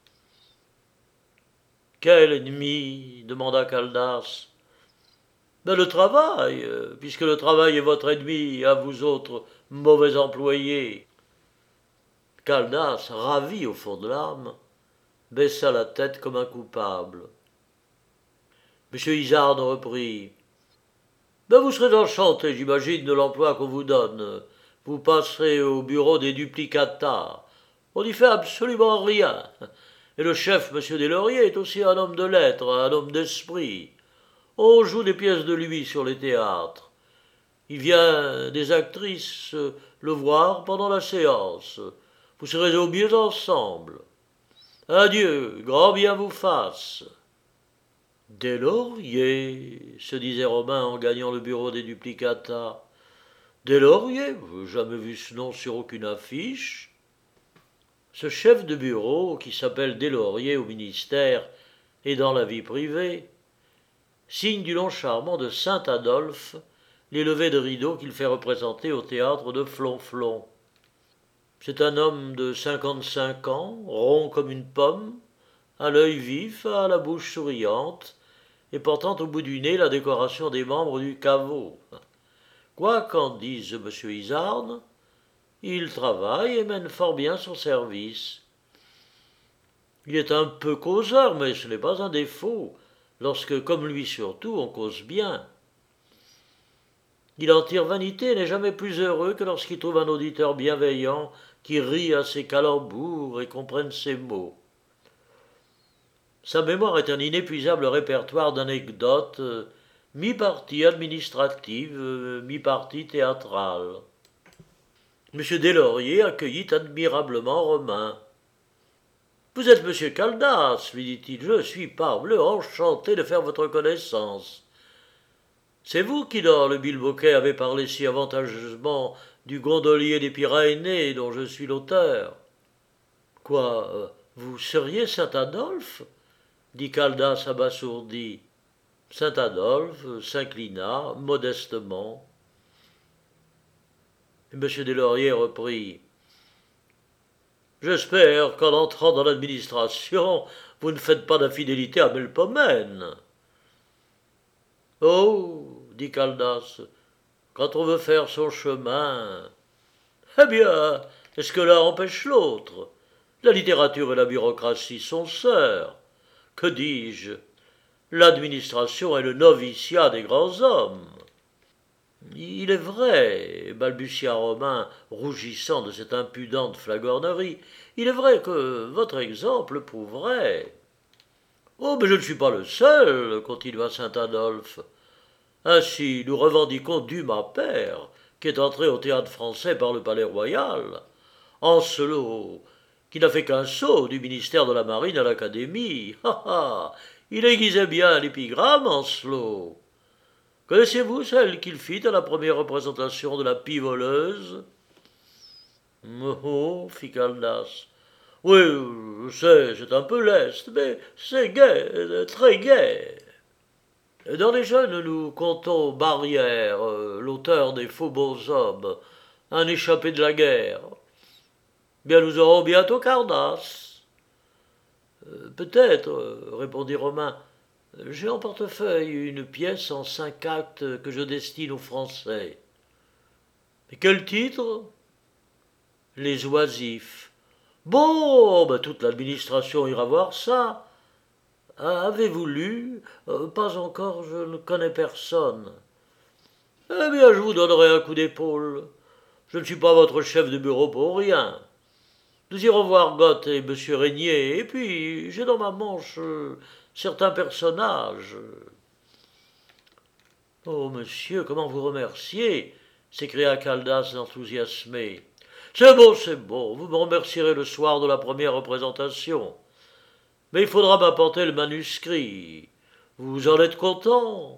Quel ennemi demanda Caldas. Le travail, puisque le travail est votre ennemi, à vous autres mauvais employés. Caldas, ravi au fond de l'âme, baissa la tête comme un coupable. M. Izarn reprit. Vous serez enchanté, j'imagine, de l'emploi qu'on vous donne. Vous passerez au bureau des duplicata. On n'y fait absolument rien. Et le chef, M. Deslauriers, est aussi un homme de lettres, un homme d'esprit. On joue des pièces de lui sur les théâtres. Il vient des actrices le voir pendant la séance. Vous serez au mieux ensemble. Adieu, grand bien vous fasse. Deslauriers, se disait Romain en gagnant le bureau des duplicata. Deslauriers, jamais vu ce nom sur aucune affiche. Ce chef de bureau, qui s'appelle Deslauriers au ministère et dans la vie privée, signe du nom charmant de Saint-Adolphe les levées de rideaux qu'il fait représenter au théâtre de Flonflon. C'est un homme de 55 ans, rond comme une pomme, à l'œil vif, à la bouche souriante, et portant au bout du nez la décoration des membres du caveau. Quoi qu'en dise M. Izarn, il travaille et mène fort bien son service. Il est un peu causeur, mais ce n'est pas un défaut, lorsque, comme lui surtout, on cause bien. Il en tire vanité et n'est jamais plus heureux que lorsqu'il trouve un auditeur bienveillant qui rit à ses calembours et comprenne ses mots. Sa mémoire est un inépuisable répertoire d'anecdotes, mi-partie administrative, mi-partie théâtrale. M. Deslauriers accueillit admirablement Romain. « Vous êtes M. Caldas, lui dit-il, je suis parbleu enchanté de faire votre connaissance. C'est vous qui, dans le Bilboquet, avez parlé si avantageusement du gondolier des Pyrénées dont je suis l'auteur. »« Quoi, vous seriez Saint-Adolphe » dit Caldas abasourdi. Saint-Adolphe s'inclina modestement. Et M. Deslauriers reprit. « J'espère qu'en entrant dans l'administration, vous ne faites pas d'infidélité à Melpomène. »« Oh, dit Caldas, quand on veut faire son chemin. »« Eh bien, est-ce que l'un empêche l'autre? La littérature et la bureaucratie sont sœurs. Que dis-je? L'administration est le noviciat des grands hommes. » « Il est vrai, balbutia Romain, rougissant de cette impudente flagornerie, il est vrai que votre exemple prouverait. Oh, mais je ne suis pas le seul, continua Saint-Adolphe. Ainsi, nous revendiquons Dumas père, qui est entré au théâtre français par le Palais Royal, Ancelot, qui n'a fait qu'un saut du ministère de la Marine à l'Académie. Il aiguisait bien l'épigramme, Ancelot. « Connaissez-vous celle qu'il fit à la première représentation de la Pie voleuse » Oh, fit Caldas. Oui, je sais, c'est un peu leste, mais c'est gai, très gai. Dans les jeunes, nous comptons Barrière, l'auteur des Faux Beaux Hommes, un échappé de la guerre. Bien, nous aurons bientôt Cardasse. Peut-être, répondit Romain. J'ai en portefeuille une pièce en 5 actes que je destine aux Français. Mais quel titre? Les Oisifs. Bon, ben toute l'administration ira voir ça. Avez-vous lu? Pas encore, je ne connais personne. Eh bien, je vous donnerai un coup d'épaule. Je ne suis pas votre chef de bureau pour rien. Nous irons voir Gott et M. Régnier, et puis j'ai dans ma manche certains personnages. Oh, monsieur, comment vous remercier? S'écria Caldas enthousiasmé. C'est bon, vous me remercierez le soir de la première représentation. Mais il faudra m'apporter le manuscrit. Vous en êtes content?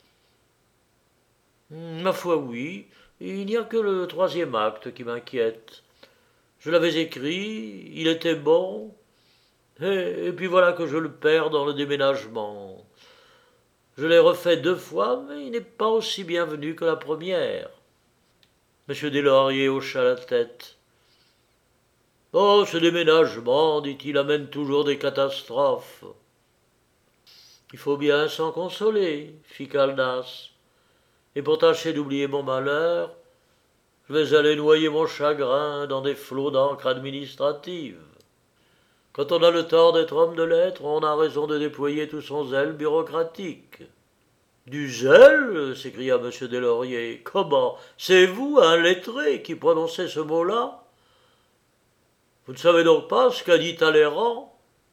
Ma foi, oui. Il n'y a que le 3e acte qui m'inquiète. Je l'avais écrit, il était bon, et puis voilà que je le perds dans le déménagement. Je l'ai refait 2 fois, mais il n'est pas aussi bien venu que la première. M. Deslauriers hocha la tête. Oh, ce déménagement, dit-il, amène toujours des catastrophes. Il faut bien s'en consoler, fit Caldas. Et pour tâcher d'oublier mon malheur, je vais aller noyer mon chagrin dans des flots d'encre administrative. Quand on a le tort d'être homme de lettres, on a raison de déployer tout son zèle bureaucratique. Du zèle? S'écria M. Deslauriers. Comment? C'est vous, un lettré, qui prononcez ce mot-là? Vous ne savez donc pas ce qu'a dit Talleyrand?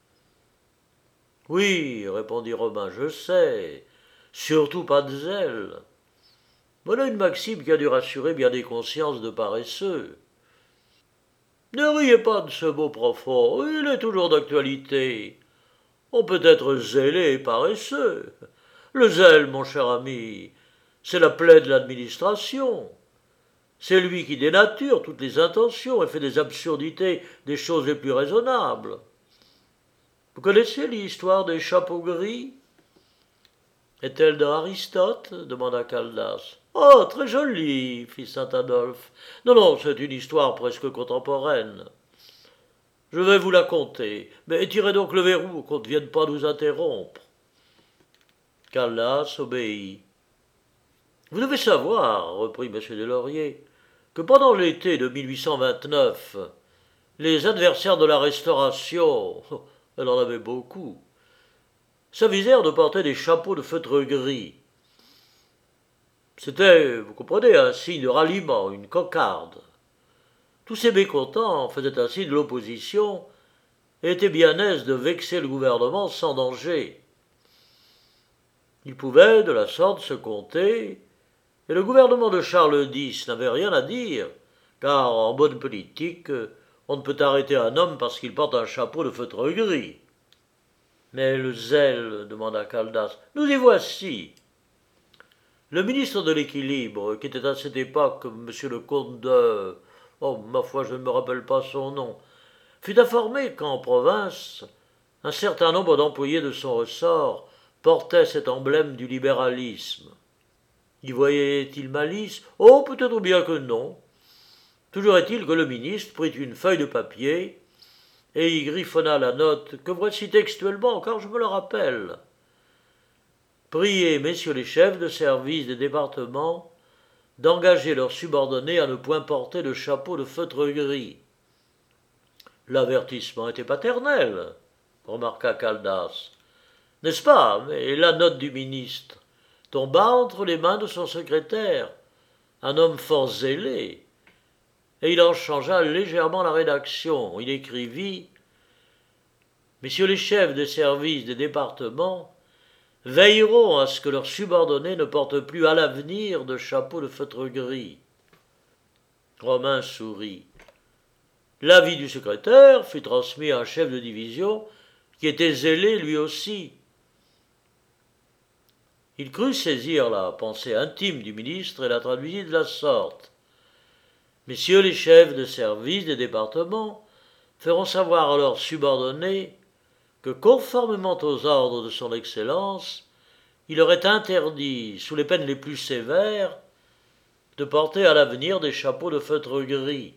Oui, répondit Romain, je sais. Surtout pas de zèle. Voilà une maxime qui a dû rassurer bien des consciences de paresseux. Ne riez pas de ce mot profond, il est toujours d'actualité. On peut être zélé et paresseux. Le zèle, mon cher ami, c'est la plaie de l'administration. C'est lui qui dénature toutes les intentions et fait des absurdités des choses les plus raisonnables. Vous connaissez l'histoire des chapeaux gris? Est-elle dans Aristote? Demanda Caldas. Oh, très jolie, fit saint Adolphe. Non, c'est une histoire presque contemporaine. Je vais vous la conter, mais tirez donc le verrou qu'on ne vienne pas nous interrompre. Caldas obéit. Vous devez savoir, reprit M. Deslauriers, que pendant l'été de 1829, les adversaires de la Restauration, elle en avait beaucoup, s'avisèrent de porter des chapeaux de feutre gris. C'était, vous comprenez, un signe de ralliement, une cocarde. Tous ces mécontents faisaient ainsi de l'opposition et étaient bien aise de vexer le gouvernement sans danger. Ils pouvaient, de la sorte, se compter, et le gouvernement de Charles X n'avait rien à dire, car en bonne politique, on ne peut arrêter un homme parce qu'il porte un chapeau de feutre gris. Mais le zèle, demanda Caldas, nous y voici. Le ministre de l'Équilibre, qui était à cette époque M. le comte de... Oh, ma foi, je ne me rappelle pas son nom, fut informé qu'en province, un certain nombre d'employés de son ressort portaient cet emblème du libéralisme. Y voyait-il malice? Oh, peut-être bien que non. Toujours est-il que le ministre prit une feuille de papier et y griffonna la note que voici textuellement, car je me le rappelle. Priez, messieurs les chefs de service des départements, d'engager leurs subordonnés à ne point porter de chapeau de feutre gris. L'avertissement était paternel, remarqua Caldas. N'est-ce pas? Mais la note du ministre tomba entre les mains de son secrétaire, un homme fort zélé, et il en changea légèrement la rédaction. Il écrivit « Messieurs les chefs des services des départements veilleront à ce que leurs subordonnés ne portent plus à l'avenir de chapeau de feutre gris. » Romain sourit. L'avis du secrétaire fut transmis à un chef de division qui était zélé lui aussi. Il crut saisir la pensée intime du ministre et la traduisit de la sorte. Messieurs les chefs de service des départements feront savoir à leurs subordonnés que, conformément aux ordres de son Excellence, il leur est interdit, sous les peines les plus sévères, de porter à l'avenir des chapeaux de feutre gris.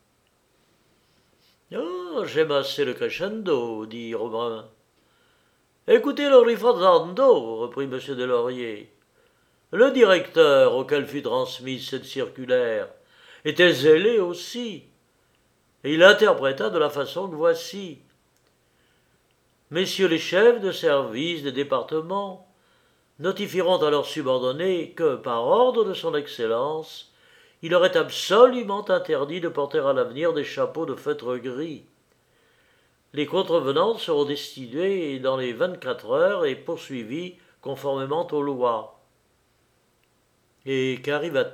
« Oh, j'aime assez le crescendo, dit Robin. « Écoutez le riforzando, reprit M. Deslauriers. Le directeur, auquel fut transmise cette circulaire, était zélé aussi, et il interpréta de la façon que voici. Messieurs les chefs de service des départements notifieront à leurs subordonnés que, par ordre de son Excellence, il leur est absolument interdit de porter à l'avenir des chapeaux de feutre gris. Les contrevenants seront destitués dans les 24 heures et poursuivis conformément aux lois. » « Et qu'arriva-t-il ?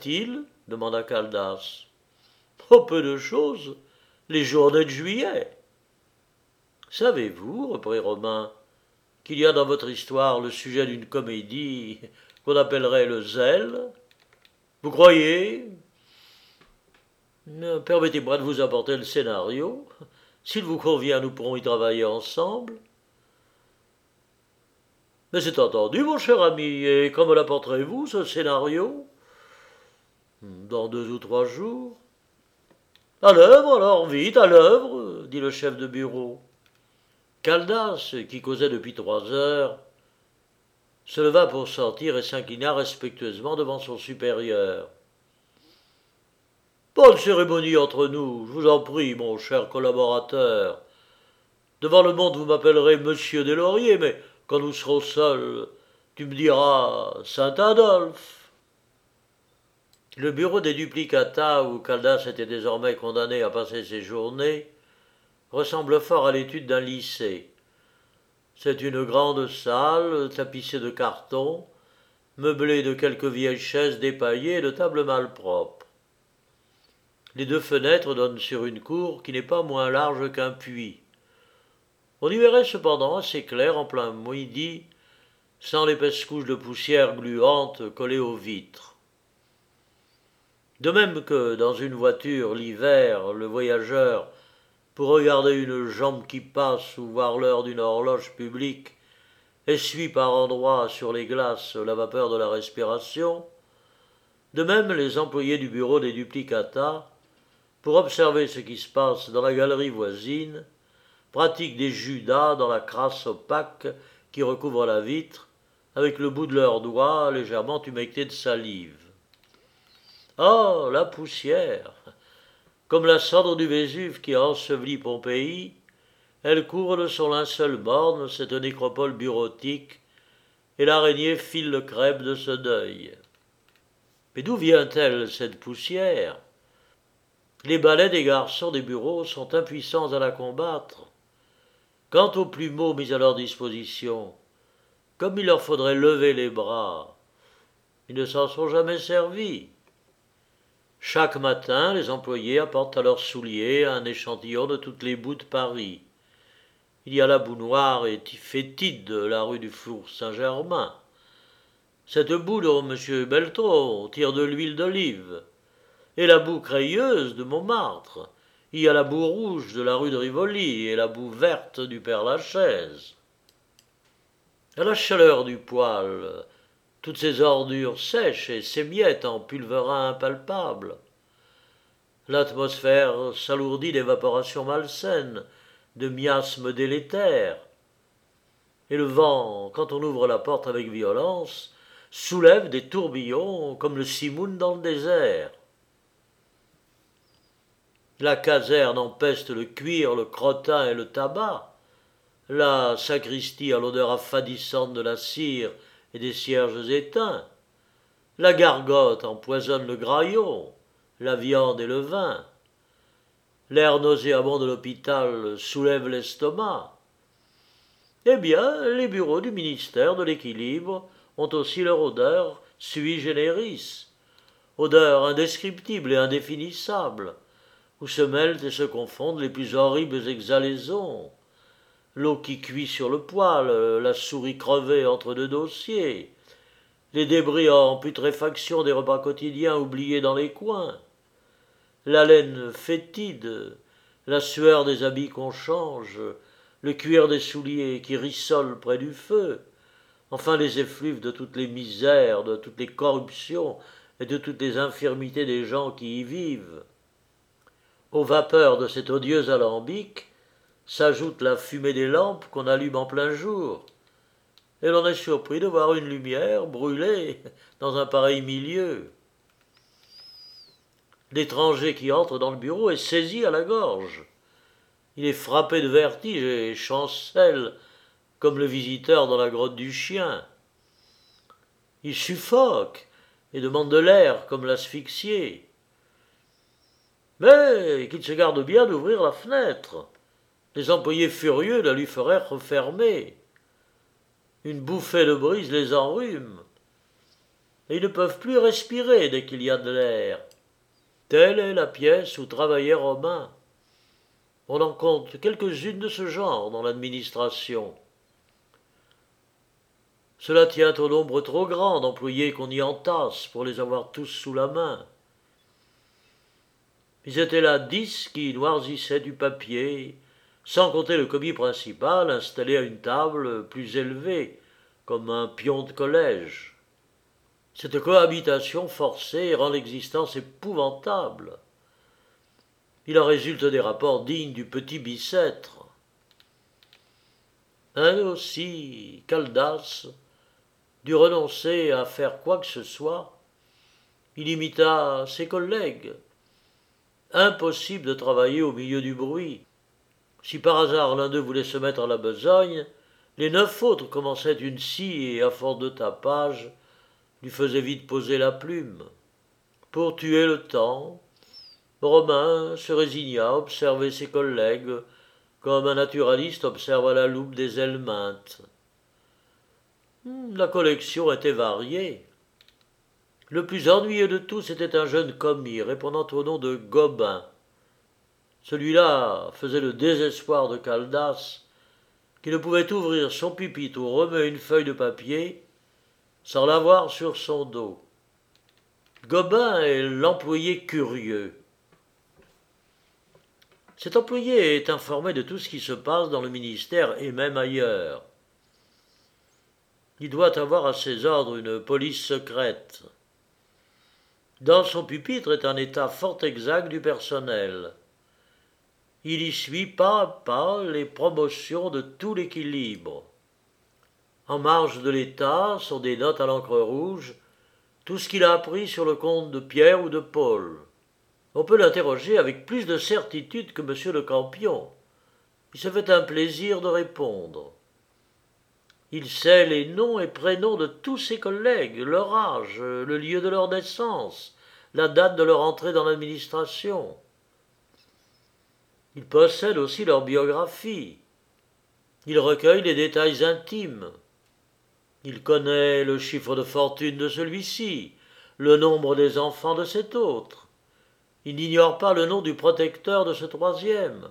Demanda Caldas. « Oh, peu de choses, les journées de juillet. »« Savez-vous, reprit Romain, qu'il y a dans votre histoire le sujet d'une comédie qu'on appellerait le zèle ? Vous croyez ? Permettez-moi de vous apporter le scénario. S'il vous convient, nous pourrons y travailler ensemble. » « Mais c'est entendu, mon cher ami, et quand me l'apporterez-vous, ce scénario ? » ?»« Dans 2 ou 3 jours. »« À l'œuvre, alors, vite, à l'œuvre, dit le chef de bureau. Caldas, qui causait depuis 3 heures, se leva pour sortir et s'inclina respectueusement devant son supérieur. « Pas de cérémonie entre nous, je vous en prie, mon cher collaborateur. Devant le monde, vous m'appellerez Monsieur Deslauriers, mais quand nous serons seuls, tu me diras Saint-Adolphe. » Le bureau des duplicata, où Caldas était désormais condamné à passer ses journées, ressemble fort à l'étude d'un lycée. C'est une grande salle, tapissée de carton, meublée de quelques vieilles chaises dépaillées et de tables malpropres. Les 2 fenêtres donnent sur une cour qui n'est pas moins large qu'un puits. On y verrait cependant assez clair en plein midi, sans l'épaisse couche de poussière gluante collée aux vitres. De même que dans une voiture, l'hiver, le voyageur, pour regarder une jambe qui passe ou voir l'heure d'une horloge publique, essuie par endroits sur les glaces la vapeur de la respiration, de même les employés du bureau des duplicata, pour observer ce qui se passe dans la galerie voisine, pratiquent des judas dans la crasse opaque qui recouvre la vitre, avec le bout de leurs doigts légèrement humecté de salive. Ah, la poussière! Comme la cendre du Vésuve qui a enseveli Pompéi, elle court de son linceul morne cette nécropole bureautique, et l'araignée file le crêpe de ce deuil. Mais d'où vient-elle, cette poussière ? Les balais des garçons des bureaux sont impuissants à la combattre. Quant aux plumeaux mis à leur disposition, comme il leur faudrait lever les bras, ils ne s'en sont jamais servis. Chaque matin, les employés apportent à leurs souliers un échantillon de toutes les boues de Paris. Il y a la boue noire et fétide de la rue du Faubourg Saint-Germain. Cette boue dont M. Beltron tire de l'huile d'olive. Et la boue crayeuse de Montmartre. Il y a la boue rouge de la rue de Rivoli et la boue verte du Père-Lachaise. À la chaleur du poêle, toutes ces ordures sèches et ces miettes en pulverin impalpable. L'atmosphère s'alourdit d'évaporations malsaines, de miasmes délétères. Et le vent, quand on ouvre la porte avec violence, soulève des tourbillons comme le simoun dans le désert. La caserne empeste le cuir, le crottin et le tabac. La sacristie a l'odeur affadissante de la cire et des cierges éteints. La gargote empoisonne le graillon, la viande et le vin. L'air nauséabond de l'hôpital soulève l'estomac. Eh bien, les bureaux du ministère de l'Équilibre ont aussi leur odeur sui generis, odeur indescriptible et indéfinissable, où se mêlent et se confondent les plus horribles exhalaisons. L'eau qui cuit sur le poêle, la souris crevée entre 2 dossiers, les débris en putréfaction des repas quotidiens oubliés dans les coins. l'haleine fétide, la sueur des habits qu'on change, le cuir des souliers qui rissolent près du feu, enfin les effluves de toutes les misères, de toutes les corruptions et de toutes les infirmités des gens qui y vivent. Aux vapeurs de cet odieux alambic s'ajoute la fumée des lampes qu'on allume en plein jour, et l'on est surpris de voir une lumière brûler dans un pareil milieu. L'étranger qui entre dans le bureau est saisi à la gorge. Il est frappé de vertige et chancelle comme le visiteur dans la grotte du chien. Il suffoque et demande de l'air comme l'asphyxié. Mais qu'il se garde bien d'ouvrir la fenêtre. Les employés furieux la lui feraient refermer. Une bouffée de brise les enrhume, et ils ne peuvent plus respirer dès qu'il y a de l'air. Telle est la pièce où travaillait Romain. On en compte quelques-unes de ce genre dans l'administration. Cela tient au nombre trop grand d'employés qu'on y entasse pour les avoir tous sous la main. Ils étaient là 10 qui noircissaient du papier, sans compter le commis principal installé à une table plus élevée, comme un pion de collège. Cette cohabitation forcée rend l'existence épouvantable. Il en résulte des rapports dignes du petit Bicêtre. Un aussi, Caldas, dut renoncer à faire quoi que ce soit. Il imita ses collègues. Impossible de travailler au milieu du bruit. Si par hasard l'un d'eux voulait se mettre à la besogne, les 9 autres commençaient une scie et, à force de tapage, lui faisaient vite poser la plume. Pour tuer le temps, Romain se résigna à observer ses collègues comme un naturaliste observe à la loupe des helminthes. La collection était variée. Le plus ennuyeux de tous était un jeune commis répondant au nom de Gobin. Celui-là faisait le désespoir de Caldas, qui ne pouvait ouvrir son pupitre ou remuer une feuille de papier sans l'avoir sur son dos. Gobin est l'employé curieux. Cet employé est informé de tout ce qui se passe dans le ministère et même ailleurs. Il doit avoir à ses ordres une police secrète. Dans son pupitre est un état fort exact du personnel. Il y suit pas à pas les promotions de tout l'équilibre. En marge de l'état sont des notes à l'encre rouge, tout ce qu'il a appris sur le compte de Pierre ou de Paul. On peut l'interroger avec plus de certitude que M. le Campion. Il se fait un plaisir de répondre. Il sait les noms et prénoms de tous ses collègues, leur âge, le lieu de leur naissance, la date de leur entrée dans l'administration. Il possède aussi leur biographie. Il recueille les détails intimes. Il connaît le chiffre de fortune de celui-ci, le nombre des enfants de cet autre. Il n'ignore pas le nom du protecteur de ce troisième.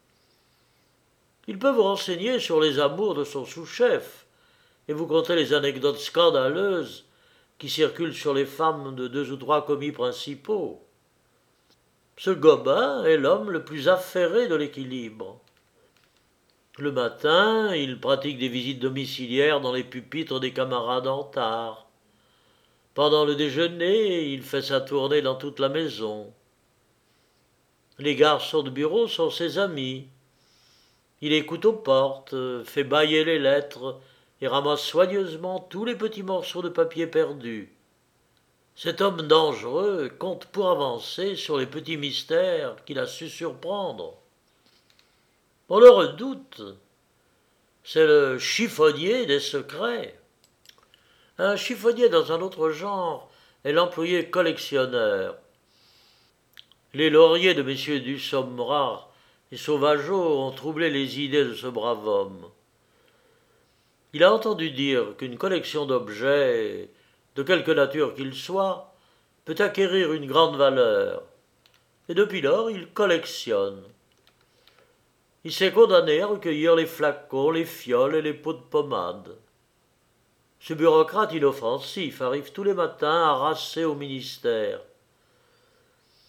Il peut vous renseigner sur les amours de son sous-chef et vous conter les anecdotes scandaleuses qui circulent sur les femmes de 2 ou 3 commis principaux. Ce Gobin est l'homme le plus affairé de l'équilibre. Le matin, il pratique des visites domiciliaires dans les pupitres des camarades en tard. Pendant le déjeuner, il fait sa tournée dans toute la maison. Les garçons de bureau sont ses amis. Il écoute aux portes, fait bâiller les lettres et ramasse soigneusement tous les petits morceaux de papier perdus. Cet homme dangereux compte pour avancer sur les petits mystères qu'il a su surprendre. On le redoute. C'est le chiffonnier des secrets. Un chiffonnier dans un autre genre est l'employé collectionneur. Les lauriers de messieurs Dussommerard et Sauvageot ont troublé les idées de ce brave homme. Il a entendu dire qu'une collection d'objets, de quelque nature qu'ils soient, peut acquérir une grande valeur, et depuis lors il collectionne. Il s'est condamné à recueillir les flacons, les fioles et les pots de pommade. Ce bureaucrate inoffensif arrive tous les matins harassé au ministère.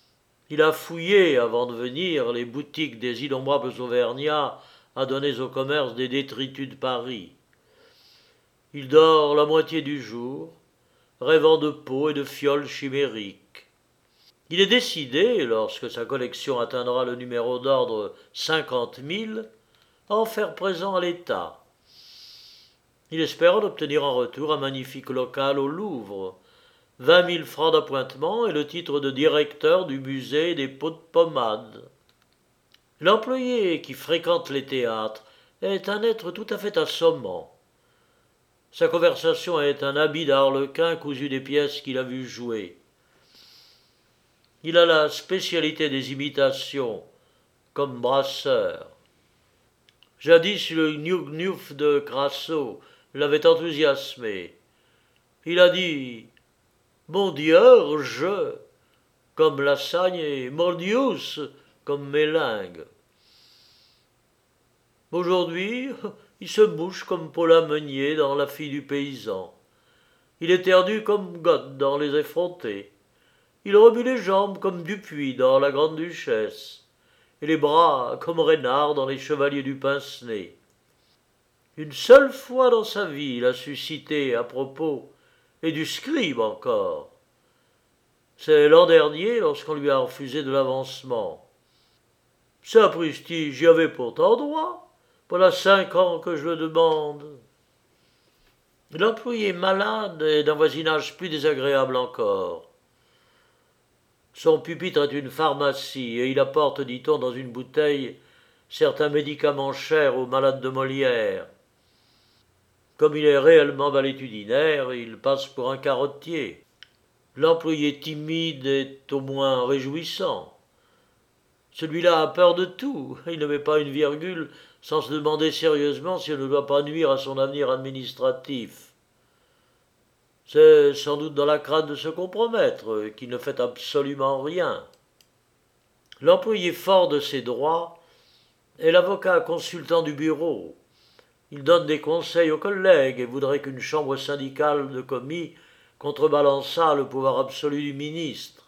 Il a fouillé, avant de venir, les boutiques des innombrables Auvergnats adonnés au commerce des détritus de Paris. Il dort la moitié du jour, rêvant de pots et de fioles chimériques. Il est décidé, lorsque sa collection atteindra le numéro d'ordre 50 000, à en faire présent à l'État. Il espère en obtenir en retour un magnifique local au Louvre, 20 000 francs d'appointement et le titre de directeur du musée des pots de pommade. L'employé qui fréquente les théâtres est un être tout à fait assommant. Sa conversation est un habit d'arlequin cousu des pièces qu'il a vues jouer. Il a la spécialité des imitations, comme Brasseur. Jadis, le gnouf de Crasso l'avait enthousiasmé. Il a dit « Mon Dieu, je » comme Lassagne et « Mon Dius » comme Mélingue. Aujourd'hui, il se mouche comme Paulin Meunier dans La fille du paysan. Il éternue comme Goethe dans Les effrontés. Il remue les jambes comme Dupuis dans La grande-duchesse, et les bras comme Reynard dans Les chevaliers du pince-nez. Une seule fois dans sa vie, il a suscité à propos, et du scribe encore. C'est l'an dernier, lorsqu'on lui a refusé de l'avancement. Sapristi, j'y avais pourtant droit. Voilà 5 ans que je le demande. L'employé malade est d'un voisinage plus désagréable encore. Son pupitre est une pharmacie, et il apporte, dit-on, dans une bouteille, certains médicaments chers aux malades de Molière. Comme il est réellement valétudinaire, il passe pour un carottier. L'employé timide est au moins réjouissant. Celui-là a peur de tout, il ne met pas une virgule sans se demander sérieusement si elle ne doit pas nuire à son avenir administratif. C'est sans doute dans la crainte de se compromettre qu'il ne fait absolument rien. L'employé fort de ses droits est l'avocat consultant du bureau. Il donne des conseils aux collègues et voudrait qu'une chambre syndicale de commis contrebalançât le pouvoir absolu du ministre.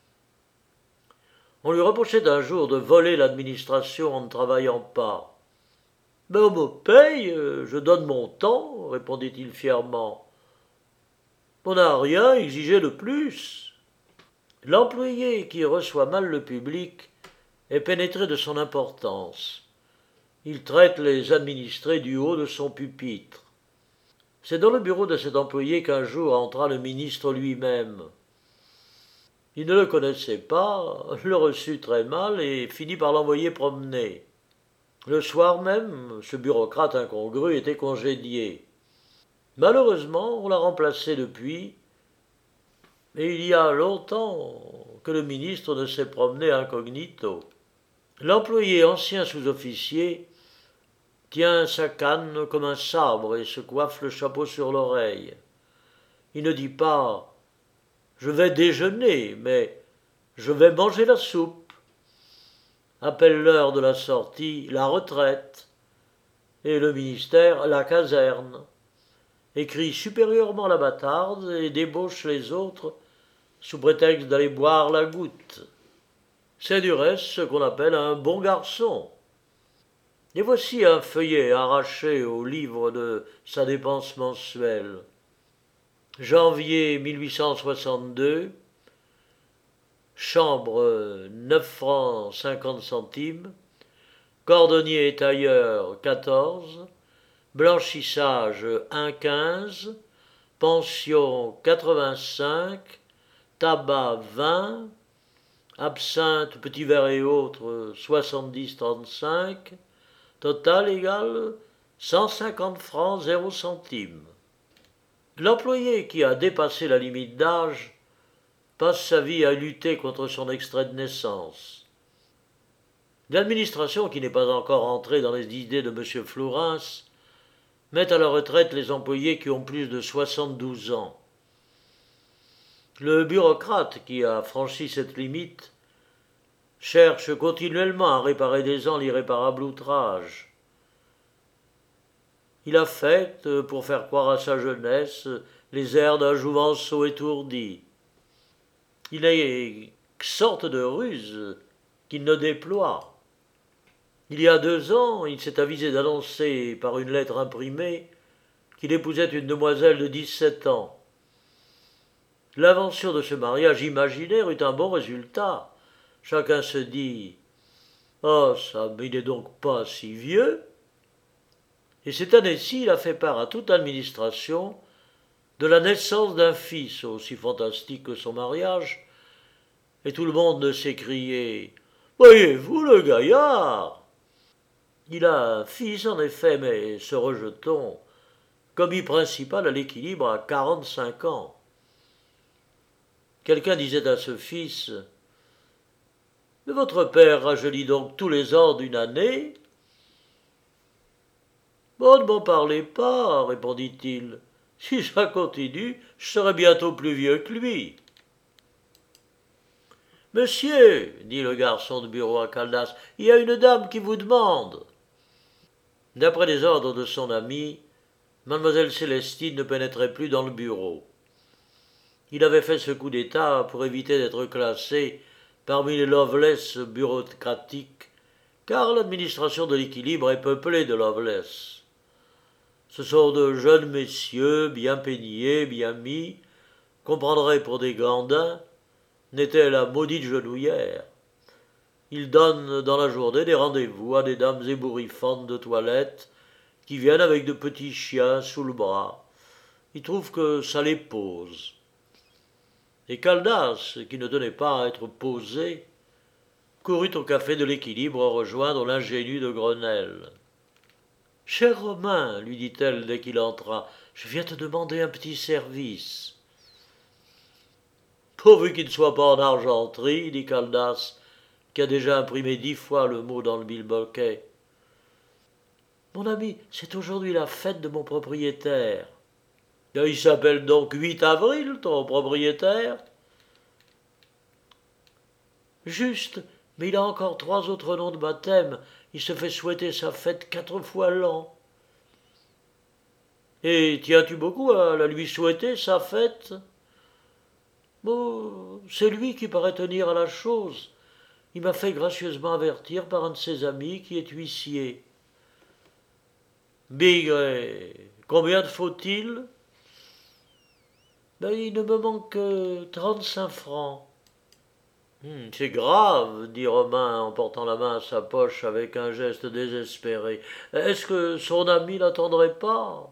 On lui reprochait un jour de voler l'administration en ne travaillant pas. « Mais on me paye, je donne mon temps, répondit-il fièrement. On n'a rien exigé de plus. L'employé qui reçoit mal le public est pénétré de son importance. Il traite les administrés du haut de son pupitre. C'est dans le bureau de cet employé qu'un jour entra le ministre lui-même. Il ne le connaissait pas, le reçut très mal et finit par l'envoyer promener. Le soir même, ce bureaucrate incongru était congédié. Malheureusement, on l'a remplacé depuis, et il y a longtemps que le ministre ne s'est promené incognito. L'employé ancien sous-officier tient sa canne comme un sabre et se coiffe le chapeau sur l'oreille. Il ne dit pas « je vais déjeuner », mais « je vais manger la soupe ». Appelle l'heure de la sortie la retraite et le ministère la caserne. Écrit supérieurement la bâtarde et débauche les autres sous prétexte d'aller boire la goutte. C'est du reste ce qu'on appelle un bon garçon. Et voici un feuillet arraché au livre de sa dépense mensuelle. Janvier 1862, chambre 9 francs 50 centimes, cordonnier et tailleur 14, blanchissage 1,15, pension 85, tabac 20, absinthe, petit verre et autres 70,35, total égal 150 francs 0 centimes. L'employé qui a dépassé la limite d'âge passe sa vie à lutter contre son extrait de naissance. L'administration, qui n'est pas encore entrée dans les idées de M. Flourens, met à la retraite les employés qui ont plus de 72 ans. Le bureaucrate qui a franchi cette limite cherche continuellement à réparer des ans l'irréparable outrage. Il affecte, pour faire croire à sa jeunesse, les airs d'un jouvenceau étourdi. Il est sorte de ruse qu'il ne déploie. Il y a 2 ans, il s'est avisé d'annoncer par une lettre imprimée qu'il épousait une demoiselle de 17 ans. L'invention de ce mariage imaginaire eut un bon résultat. Chacun se dit « Oh, ça, mais il n'est donc pas si vieux !» Et cette année-ci, il a fait part à toute l'administration de la naissance d'un fils aussi fantastique que son mariage, et tout le monde s'écriait « Voyez-vous le gaillard !» Il a un fils, en effet, mais ce rejeton, commis principal à l'équilibre à 45 ans. Quelqu'un disait à ce fils « Mais votre père rajeunit donc tous les ans d'une année ?»« Bon, ne m'en parlez pas, répondit-il. Si ça continue, je serai bientôt plus vieux que lui. Monsieur, dit le garçon de bureau à Caldas, il y a une dame qui vous demande. D'après les ordres de son ami, mademoiselle Célestine ne pénétrait plus dans le bureau. Il avait fait ce coup d'état pour éviter d'être classé parmi les Lovelace bureaucratiques, car l'administration de l'équilibre est peuplée de Lovelace. Ce sont de jeunes messieurs, bien peignés, bien mis, qu'on prendrait pour des gandins, n'était la maudite genouillère. Ils donnent dans la journée des rendez-vous à des dames ébouriffantes de toilette qui viennent avec de petits chiens sous le bras. Ils trouvent que ça les pose. Et Caldas, qui ne tenait pas à être posé, courut au café de l'équilibre rejoindre l'ingénu de Grenelle. « Cher Romain, lui dit-elle dès qu'il entra, je viens te demander un petit service. »« Pourvu qu'il ne soit pas en argenterie, dit Caldas, qui a déjà imprimé 10 fois le mot dans le bilboquet. Mon ami, c'est aujourd'hui la fête de mon propriétaire. Il s'appelle donc 8 avril, ton propriétaire? Juste, mais il a encore 3 autres noms de baptême. Il se fait souhaiter sa fête 4 fois l'an. Et tiens-tu beaucoup à la lui souhaiter, sa fête? Bon, c'est lui qui paraît tenir à la chose. Il m'a fait gracieusement avertir par un de ses amis qui est huissier. Bigre, combien te faut-il? Il ne me manque que 35 francs. C'est grave, dit Romain en portant la main à sa poche avec un geste désespéré. Est-ce que son ami n'attendrait pas?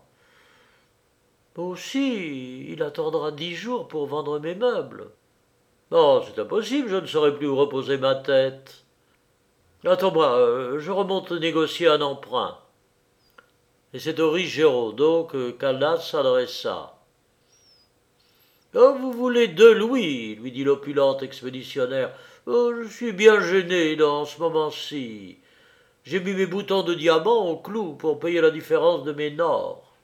Aussi, il attendra 10 jours pour vendre mes meubles. Non, c'est impossible, je ne saurais plus où reposer ma tête. Attends-moi, je remonte négocier un emprunt. Et c'est au riche Géraudot que Caldas s'adressa. Oh, vous voulez 2 louis, lui dit l'opulent expéditionnaire. Oh, je suis bien gêné dans ce moment-ci. J'ai mis mes boutons de diamant au clou pour payer la différence de mes nores.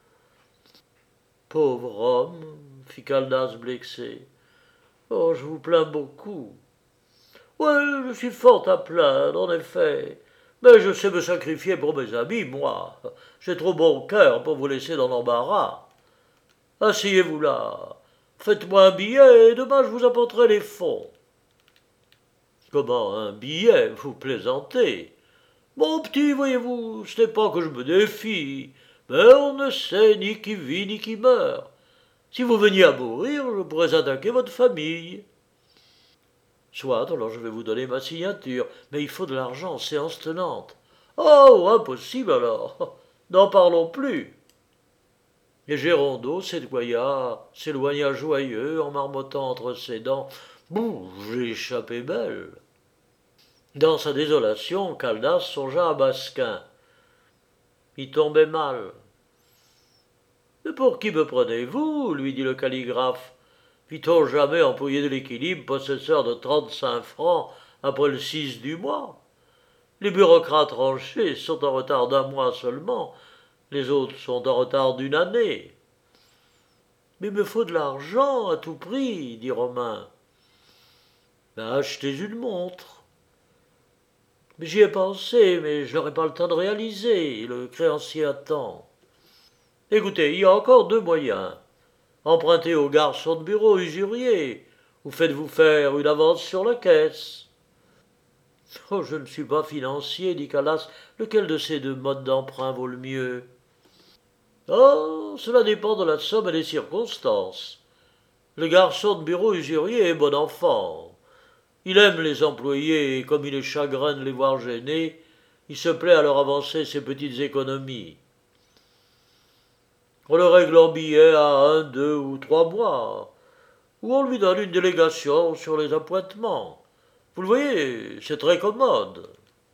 Pauvre homme, fit Caldas blessé. Oh, je vous plains beaucoup. Ouais, je suis fort à plaindre, en effet. Mais je sais me sacrifier pour mes amis, moi. J'ai trop bon cœur pour vous laisser dans l'embarras. Asseyez-vous là. Faites-moi un billet et demain je vous apporterai les fonds. Comment un billet? Vous plaisantez. Mon petit, voyez-vous, ce n'est pas que je me défie, mais on ne sait ni qui vit ni qui meurt. Si vous veniez à mourir, je pourrais attaquer votre famille. Soit, alors je vais vous donner ma signature, mais il faut de l'argent en séance tenante. Oh, impossible alors. N'en parlons plus. Et Gérondeau s'éloigna joyeux en marmottant entre ses dents. Bouh, j'ai échappé belle. Dans sa désolation, Caldas songea à Basquin. Il tombait mal. Mais pour qui me prenez-vous? Lui dit le calligraphe. Fit-on jamais employé de l'équilibre, possesseur de 35 francs après le 6 du mois? Les bureaucrates ranchés sont en retard d'1 mois seulement, les autres sont en retard d'1 année. Mais il me faut de l'argent à tout prix, dit Romain. Achetez une montre. Mais j'y ai pensé, mais je n'aurai pas le temps de réaliser, le créancier attend. Écoutez, il y a encore 2 moyens. Emprunter au garçon de bureau usurier, ou faites-vous faire une avance sur la caisse? Oh, je ne suis pas financier, dit Calas. Lequel de ces deux modes d'emprunt vaut le mieux? Oh, cela dépend de la somme et des circonstances. Le garçon de bureau usurier est bon enfant. Il aime les employés et comme il est chagrin de les voir gênés, il se plaît à leur avancer ses petites économies. On le règle en billets à 1, 2 ou 3 mois, ou on lui donne une délégation sur les appointements. Vous le voyez, c'est très commode.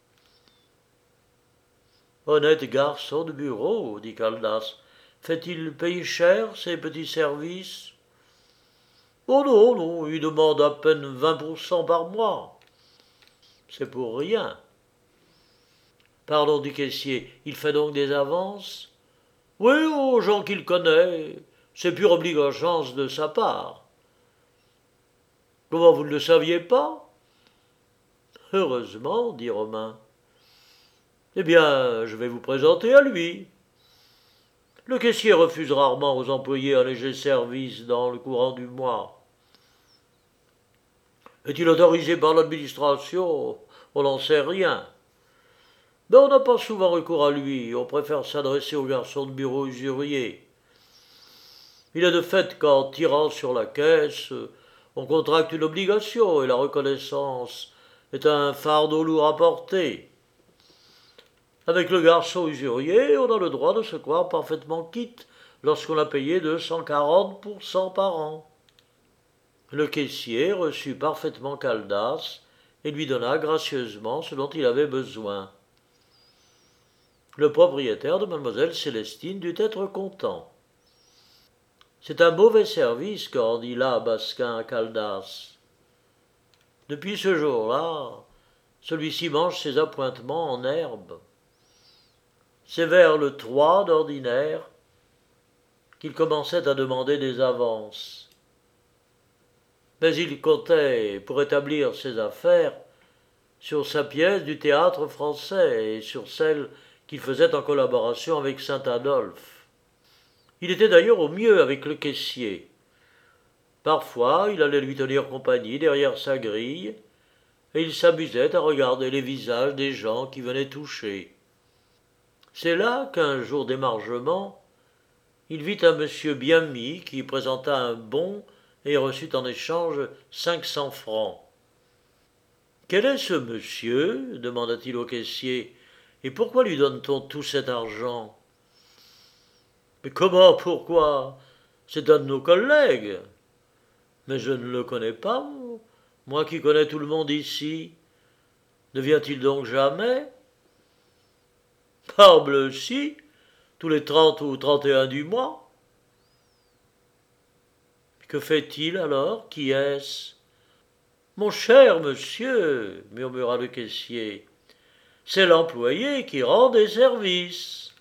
Honnête garçon de bureau, dit Caldas, fait-il payer cher ses petits services? Oh non, non, il demande à peine 20% par mois. C'est pour rien. Pardon, du caissier, il fait donc des avances? Oui, aux gens qu'il connaît. C'est pure obligeance de sa part. Comment vous ne le saviez pas? Heureusement, dit Romain. Eh bien, je vais vous présenter à lui. Le caissier refuse rarement aux employés un léger service dans le courant du mois. Est-il autorisé par l'administration? On n'en sait rien. Mais on n'a pas souvent recours à lui, on préfère s'adresser au garçon de bureau usurier. Il est de fait qu'en tirant sur la caisse, on contracte une obligation et la reconnaissance est un fardeau lourd à porter. Avec le garçon usurier, on a le droit de se croire parfaitement quitte lorsqu'on a payé 240% par an. Le caissier reçut parfaitement Caldas et lui donna gracieusement ce dont il avait besoin. Le propriétaire de mademoiselle Célestine dut être content. C'est un mauvais service que rendit là Basquin à Caldas. Depuis ce jour-là, celui-ci mange ses appointements en herbe. C'est vers le 3 d'ordinaire qu'il commençait à demander des avances. Mais il comptait, pour établir ses affaires, sur sa pièce du théâtre français et sur celle qu'il faisait en collaboration avec Saint-Adolphe. Il était d'ailleurs au mieux avec le caissier. Parfois, il allait lui tenir compagnie derrière sa grille, et il s'amusait à regarder les visages des gens qui venaient toucher. C'est là qu'un jour d'émargement, il vit un monsieur bien mis qui présenta un bon et reçut en échange 500 francs. Quel est ce monsieur? Demanda-t-il au caissier. Et pourquoi lui donne-t-on tout cet argent? Mais comment, pourquoi? C'est un de nos collègues. Mais je ne le connais pas, moi qui connais tout le monde ici. Ne vient-il donc jamais? Parbleu, si, tous les 30 ou 31 du mois. Que fait-il alors? Qui est-ce? Mon cher monsieur, murmura le caissier, c'est l'employé qui rend des services.